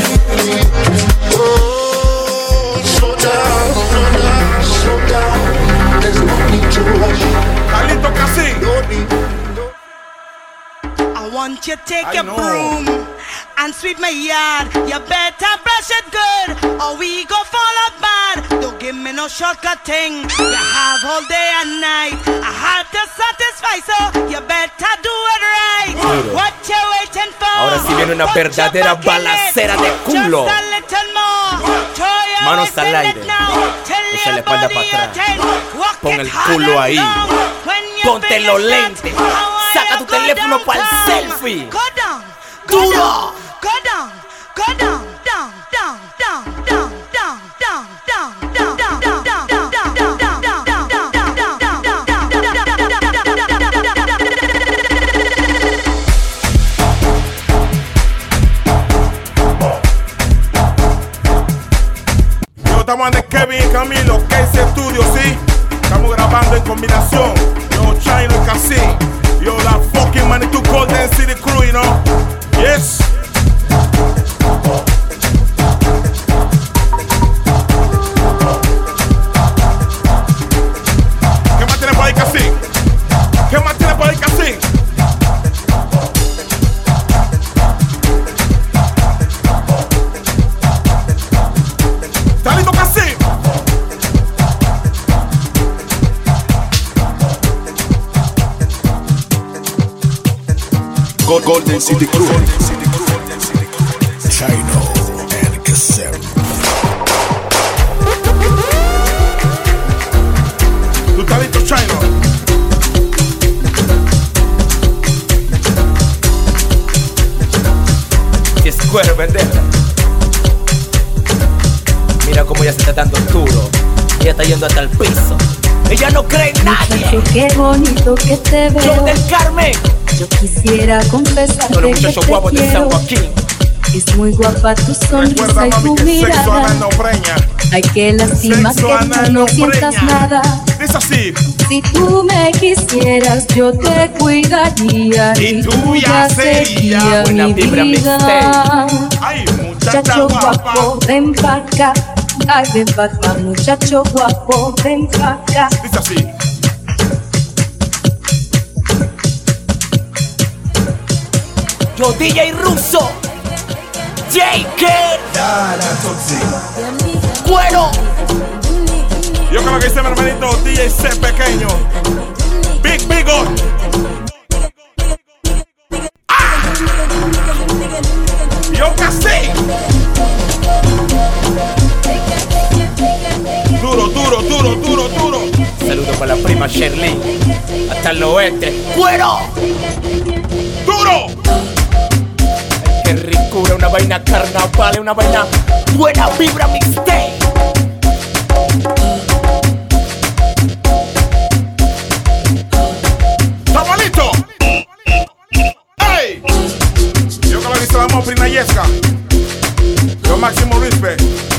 Oh, slow down, slow down, slow down. There's no need to rush. Carlito Casi. No need. I want you to take your broom and sweep my yard. You better brush it good, or we go fall out bad. Don't give me no shortcut thing. You have all day and night. I have to satisfy, so you better do it right. Duro. What you waiting for? Ahora sí viene una verdadera balacera de culo. Just a little more. Throw your Manos waist al in aire. it now. Tell Echa your la espalda body para you atrás. can. Walk Pon it el hard culo and ahí. long. When you Ponte finish los that, lentes. I want Saca you tu go teléfono para el downtown. selfie. Go down. Go Duro. down. Go down. Go down. Down. Down. Down. Down. Down. Down. Down. Down. Down. Down. Down. Down. Down. Down. Down. Down. Down. Down. Down. Yo, estamos en el Kevin y Camilo, Casey Studio, sí. Estamos grabando en combinación. Yo, Chino y Casi. Yo, la fucking Manitou Golden City Crew, you know. Yes. ¿Qué más tiene por ahí, Casi? ¿Qué más tiene por ahí, Casi? ¿Está listo, Casi? Golden City Crew. Chino and Kasem. ¿Tú estás listo, Chino? Y es cuero, pendeja. Mira cómo ella se está dando duro. Ella está yendo hasta el piso. Ella no cree en nadie. Muchacho, qué bonito que te veo. Yo del Carmen. Yo quisiera confesarte Todos los que muchachos te guapos de San quiero. Joaquín. Es muy guapa tu sonrisa Recuerda, y mami, tu que sexo mirada. anal no preña. Ay, qué lástima Sexo que anal tú no no sientas preña. nada. Es así. Si tú me quisieras, yo te cuidaría y tú ya serías Buena mi vibra, vida. Ay, muchacha Muchacho guapa. guapo, ven pa' acá. Ay, ven pa' acá, muchacho guapo, ven pa' acá. Es así. Yo D J Russo. J K. Cuero. Yo creo que hice mi hermanito D J C pequeño. Big Bigot. ¡Ah! Yo casi. Duro, duro, duro, duro, duro. Saludos para la prima Shirley. Hasta el oeste. ¡Cuero! ¡Duro! Ay, qué ricura, una vaina carnaval, una vaina buena vibra mixtape. ¿Estamos listos? ¡Ey! Yo que lo dice la amor, Prina Yesca. Yo máximo respect.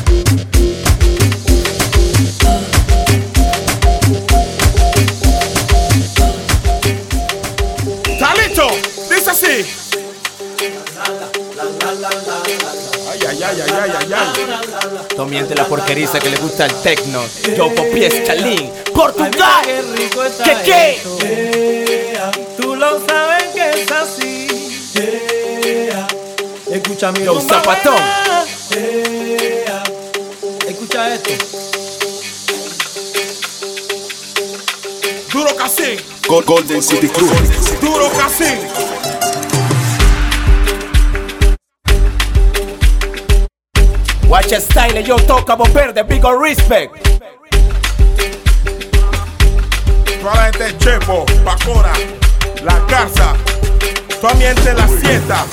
¿Está listo? Dice así. Ay, ay, ay, ay, ay, ay, ay. No miente la porqueriza que le gusta el tecno. Yo copié Chalín. Portugal. ¿Qué qué? Tú lo sabes que es así. Escucha mi Yo zapatón. Escucha esto. Duro casi. Golden City Crew. Duro casi. Watch style, yo toca Verde, big ol' respect. Toda la gente de Chepo, Bacora, La Garza, toda mi gente de La Siesta.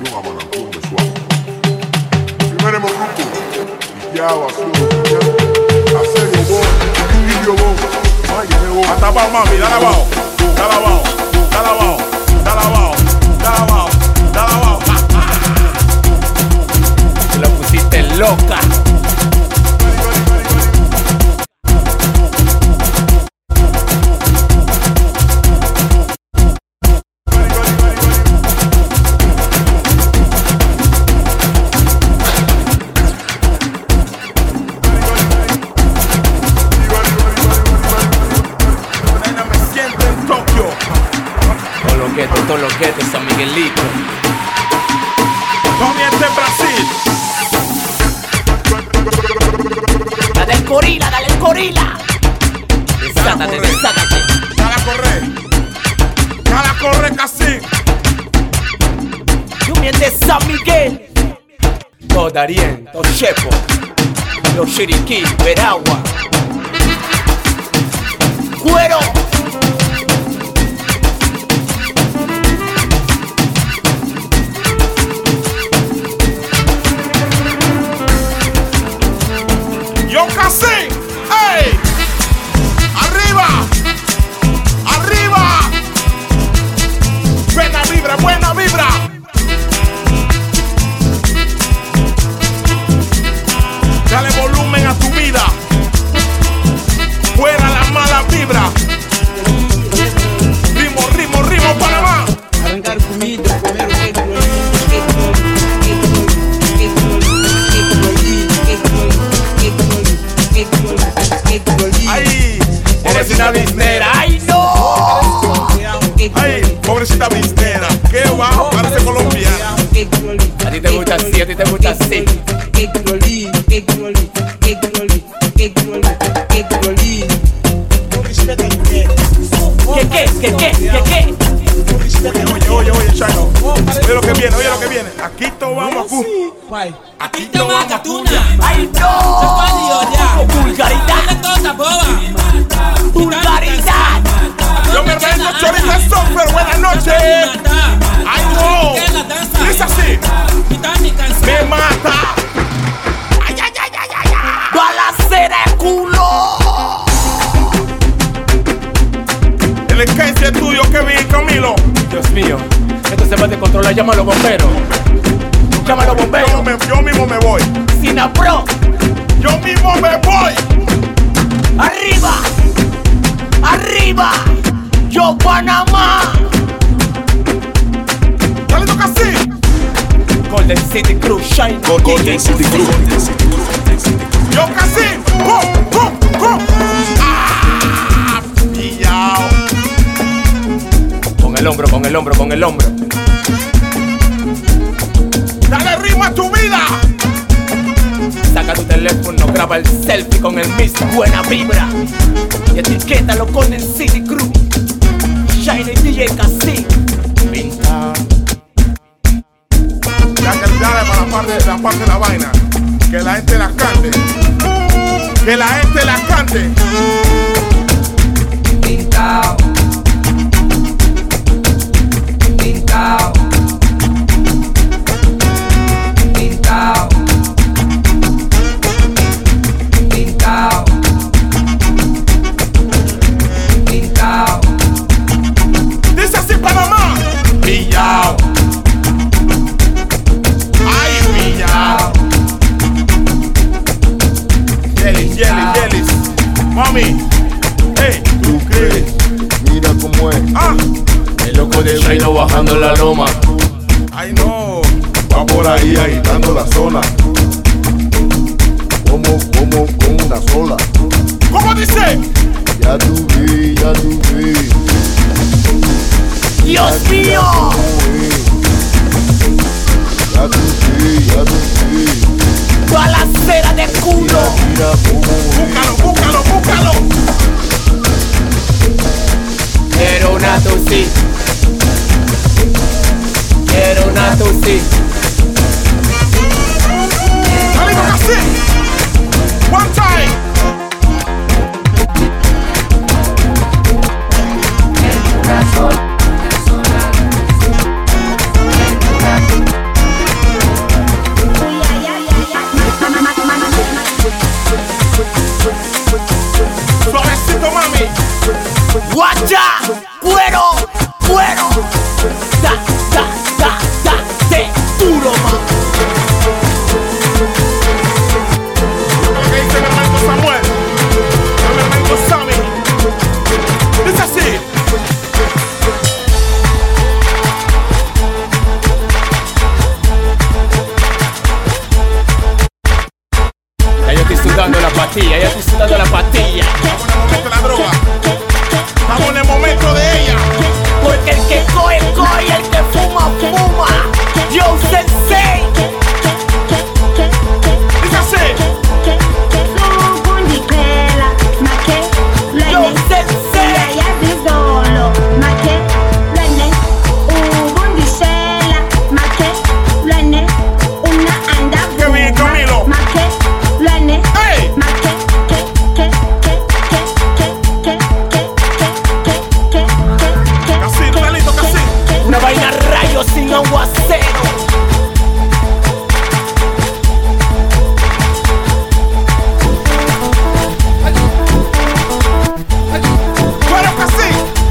Primero grupo, limpiado, azul, hacer vos, vídeo vos, hasta abajo, mami, dale abajo, dale abajo, dale abajo, dale abajo, dale abajo, dale abajo. Te la pusiste loca. Todos los guetos, San Miguelito. Comienza en Brasil. Dale el gorila, dale el gorila. Desátate, desátate. Dale a correr. Dale a correr, casi. Tú mientes San Miguel. Todo Darien, todo Chepo. Los Chiriquí, Veragua. Cuero. Yo casi. ¡Ey! ¡Arriba! ¡Arriba! Buena vibra, buena vibra. Dale volumen a tu vida. Fuera la mala vibra. Ritmo, ritmo, ritmo, Panamá. Arrancar comida, comer ¡Ay! Pobrecita biznera. ¡Ay, no! ¡Ay! Pobrecita biznera. ¡Qué bajo! Parece colombiana. A ti te gusta así, a ti te gusta así. ¿Qué, qué, qué, qué, qué, qué? Oye, oye, oye, Chino. vamos a cu. Aquí te vamos a cuña. ¡Ay, no! ¡Vulgaridad! ¡Vulgaridad! Yo mi hermano Chorita Software, buenas noches. ¡Ay, no! Es así. Me mata. ¡Ay, ay, ay, ay, ay, ay! ¡Balacera de culo! El esquece es tuyo, Kevin Camilo. Dios mío, esto se va a descontrolar. Llama a los bomberos. Llama a los bomberos. Yo, me, yo mismo me voy. Sinapro. Yo mismo me voy. Arriba. Arriba. Yo Panamá. Dale toca así. Golden City Crew, Shine. Golden City Crew. Yo casi. ¡Pum! ¡Pum! ¡Pum! ¡Ah! Pillao. Con el hombro, con el hombro, con el hombro. Dale ritmo a tu vida. Saca tu teléfono, graba el selfie con el Miss Buena Vibra y etiquétalo con el City Crew. Shine D J Cassi. Pinta. Ya que dale para la parte, la parte de la vaina. Que la gente la cante. Que la gente la cante. Pintao. Pintao. Pintao. Pintao. Pintao. Dice así Panamá. Pillao. Ay, pillao. Yelis, yelis, yelis. Mami. Hey, ¿tú crees? Mira cómo es. Ah. El loco de Shaino bajando la loma. Ay, no. Va por ahí agitando la zona. Como, como, con una sola. ¿Cómo dice? Ya tú vi, ya tú vi. Dios mío. Ya tú vi, ya tú vi. Balacera de culo. Mira cómo Búscalo, búscalo, búscalo. Quiero una tusi. Quiero una tusi. Dale toca así. One time. Suavecito, mami. Guacha, cuero, cuero. Da, da, da, da, de duro, man. Lo que dice mi hermano Samuel. Mi hermano Sammy. Dice así. Ya yo estoy sudando la patilla, ya estoy sudando la patilla. Estamos en el momento de la droga. Estamos en el momento de ella. Porque el que coge, coge, el que fuma, fuma. Yo sensei. Dice así. Yo sensei. Qué bien, Camilo. Hey. Casi, Donalito, casi. Una vaina rayo sin aguacero. Cuero, casi.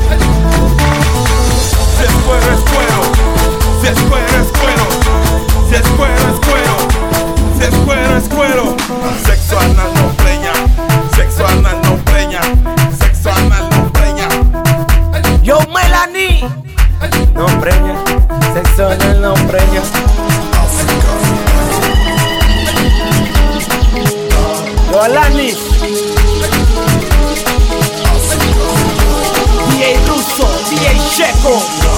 Si es cuero, es cuero. Si es cuero, es cuero. Si es cuero, es cuero. Si es cuero, es cuero. Sexo anal no preña. Sexo anal no preña. Sexo anal no preña. Yo Melanie. No preña. Sexo anal no preña. Yo Alanis. D J Russo, D J Checo.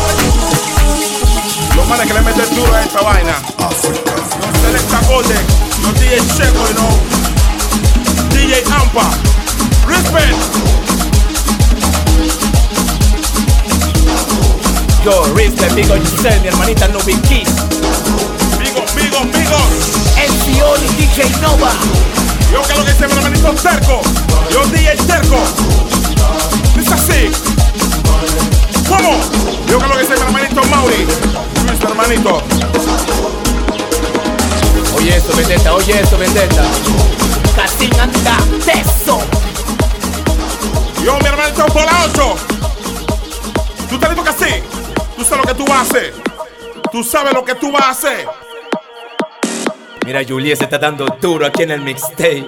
Los manes que le meten duro a esta vaina. No Selecta Golden. No D J Checo, no. D J Ampa. Respect. Yo, respect, digo Giselle, mi hermanita Nubi Kiss. Digo, Bigos, bigos. M C Oli, D J Nova. Yo que lo que dice mi hermanito Terco. Yo D J Terco. Dice así. ¿Cómo? Yo que lo que dice mi hermanito Mauri. Nuestro hermanito. Oye esto, Vendetta, oye esto, Vendetta. Casín anda teso. Yo, mi hermanito Bola ocho. Tú estás listo, Casín. Tú sabes lo que tú vas a hacer. Tú sabes lo que tú vas a hacer. Mira, Juliet se está dando duro aquí en el mixtape.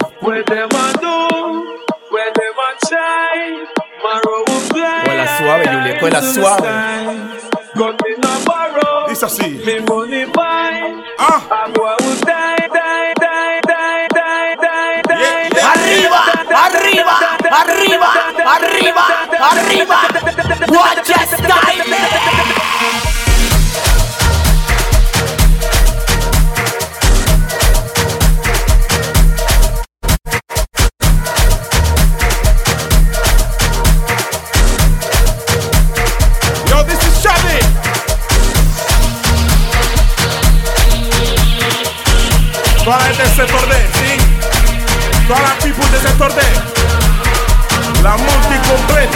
Cuela suave, Juliet, cuela suave. Dice así. Ah. Yeah, yeah. Arriba, arriba, arriba, arriba, arriba. Watch your style, man. Toda la gente del sector D, ¿sí? Toda la people del sector D. La multi completa.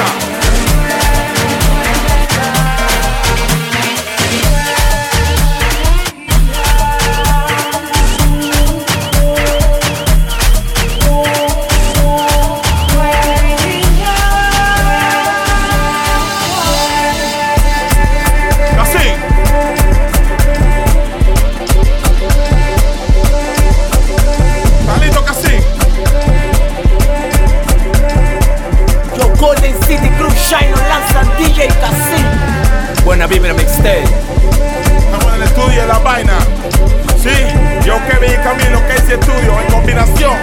Buena vibra mixtape. Estamos en el estudio de la vaina. Sí, yo Kevin y Camilo, que es estudio en combinación.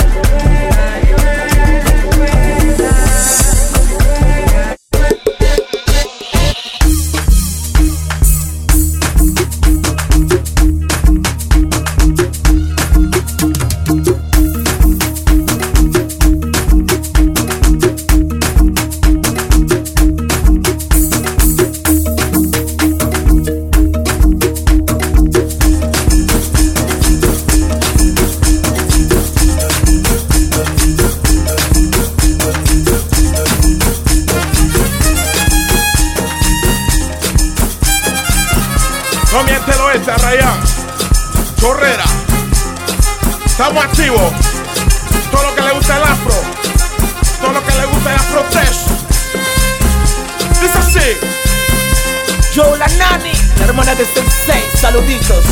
No miente el oeste, Arrayán, Chorrera. Estamos activos. Todo lo que le gusta el afro. Todo lo que le gusta el afro test. Dice así. Yo, la Nani, la hermana de Sensei. Saluditos.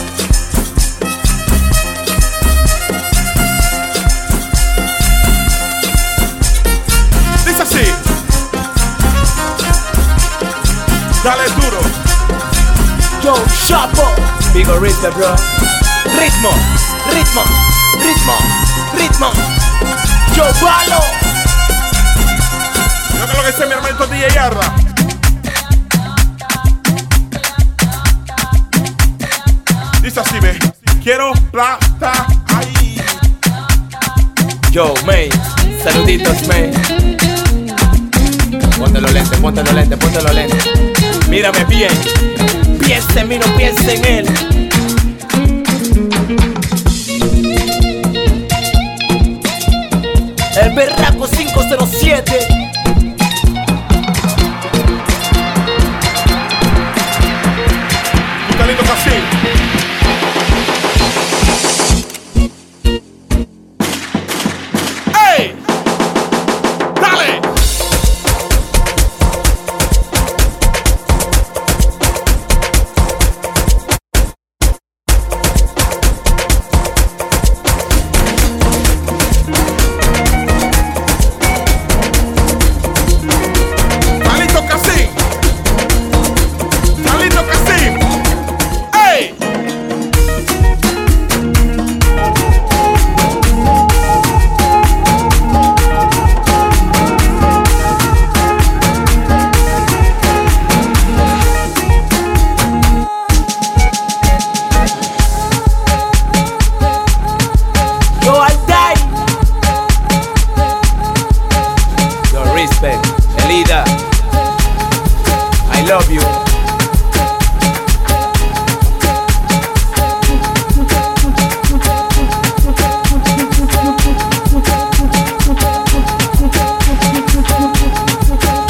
Dice así. Dale duro. Yo, Chapo. Big Rita, bro. Ritmo, ritmo, ritmo, ritmo. Yo, Balo. Yo creo que ese es mi hermanito D J Yarra. Dice así, ve. Quiero plata ahí. Yo, May. Saluditos, May. Ponte los lentes, ponte los lentes, ponte los lentes. Mírame bien. Piensa en mí, no piensa en él. El Berraco cinco cero siete. Vitalito Casín. ¡Ey! ¡Dale!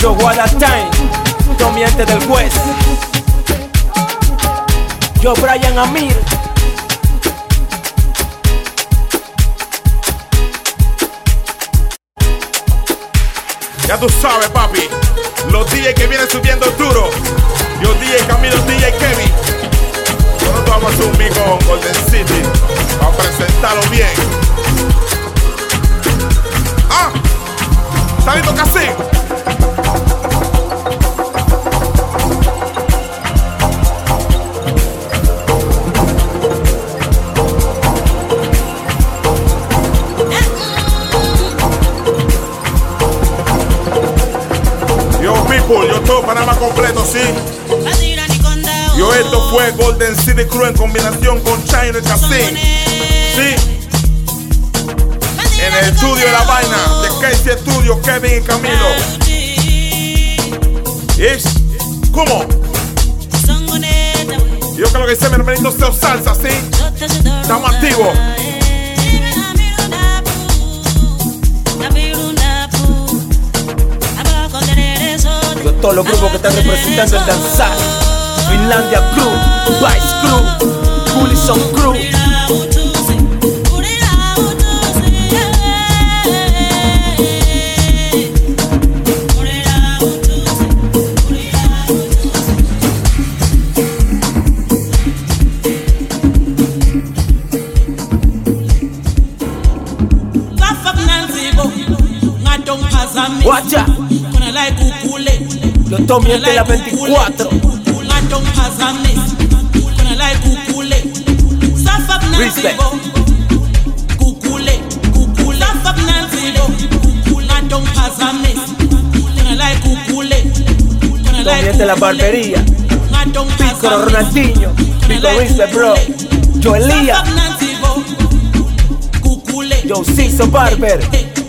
Yo Guadatine, Tommy antes del West. Yo Brian Amir. Ya tú sabes, papi. Los D J que vienen subiendo duro. Yo D J Camilo, D J Kevin. Nosotros vamos a hacer un mix con Golden City para presentarlo bien. Ah, Salito Casi. Yo todo Panamá completo, sí. Yo esto fue Golden City Crew en combinación con Chino y Cassin. Sí. En el estudio de la vaina de Casey Studio, Kevin y Camilo. ¿Es? ¿Cómo? Yo creo que se me hermanito Seo Salsa, sí. Estamos activos. Todos los grupos que están representando el danzar. Finlandia Crew, Vice Crew, Coulison Crew. Guacha. Yo Tommy este la veinticuatro. Respect. Tommy este la barbería. Pícoro Ronaldinho. Pico Respect, bro. Yo Elías. Yo Ciso Barber.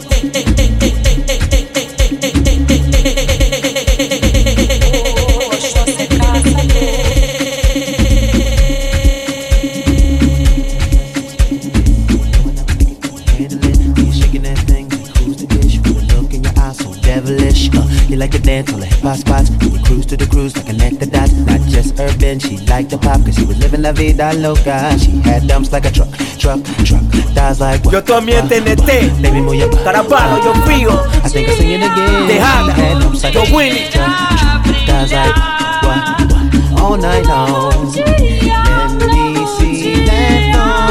Spots, we cruise to the cruise to connect the dots. Not just urban, she liked the pop, cause she was living la vida loca. She had dumps like a truck, truck, truck. Thighs like what? Yo también T N T, Carapalo, yo Fío, I think I'll sing it again. Tejada, yo Willy. Thighs like what, what? All night long. Let me see that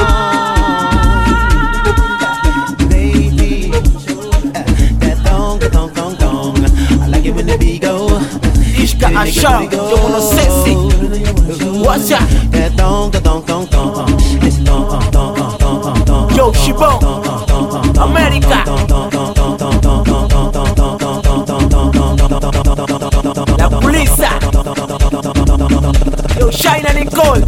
thong. Baby, that thong, thong, thong, thong. I like it when the beat go. Ishka Asha, yo uno sexy. What's up? Yo Shibon, América. La Pulisa. Yo Shaina Nicole.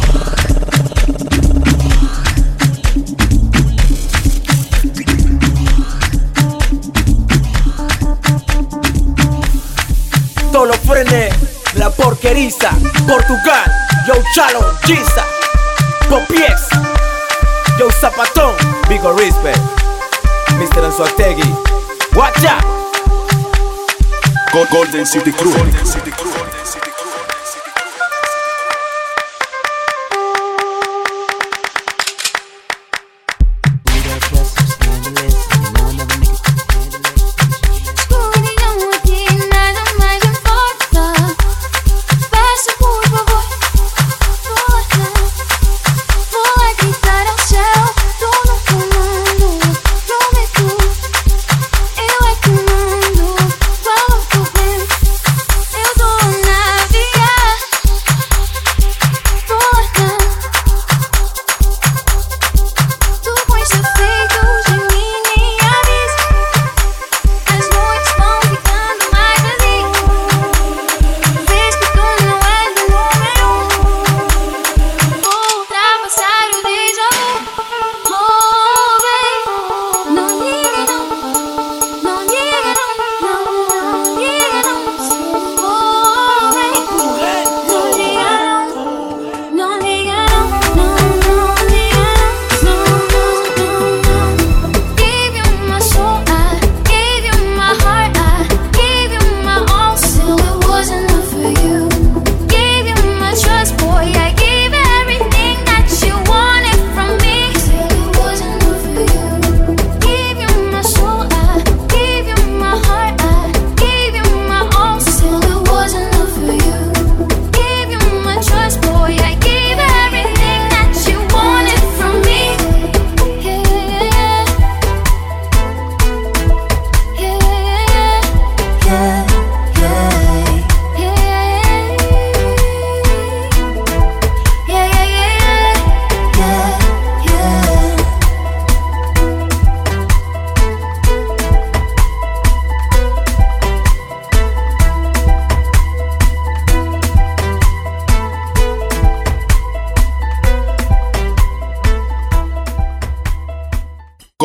Todos los frenes, la porqueriza, Portugal, yo Chalo, Giza, Popies, yo Zapatón, Bigo Respect, mister Anzuategui, watch out. Golden City Crew. Golden City Crew. Eu tô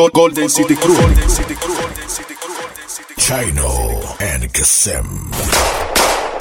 Golden City Crew. Chino and Kasem.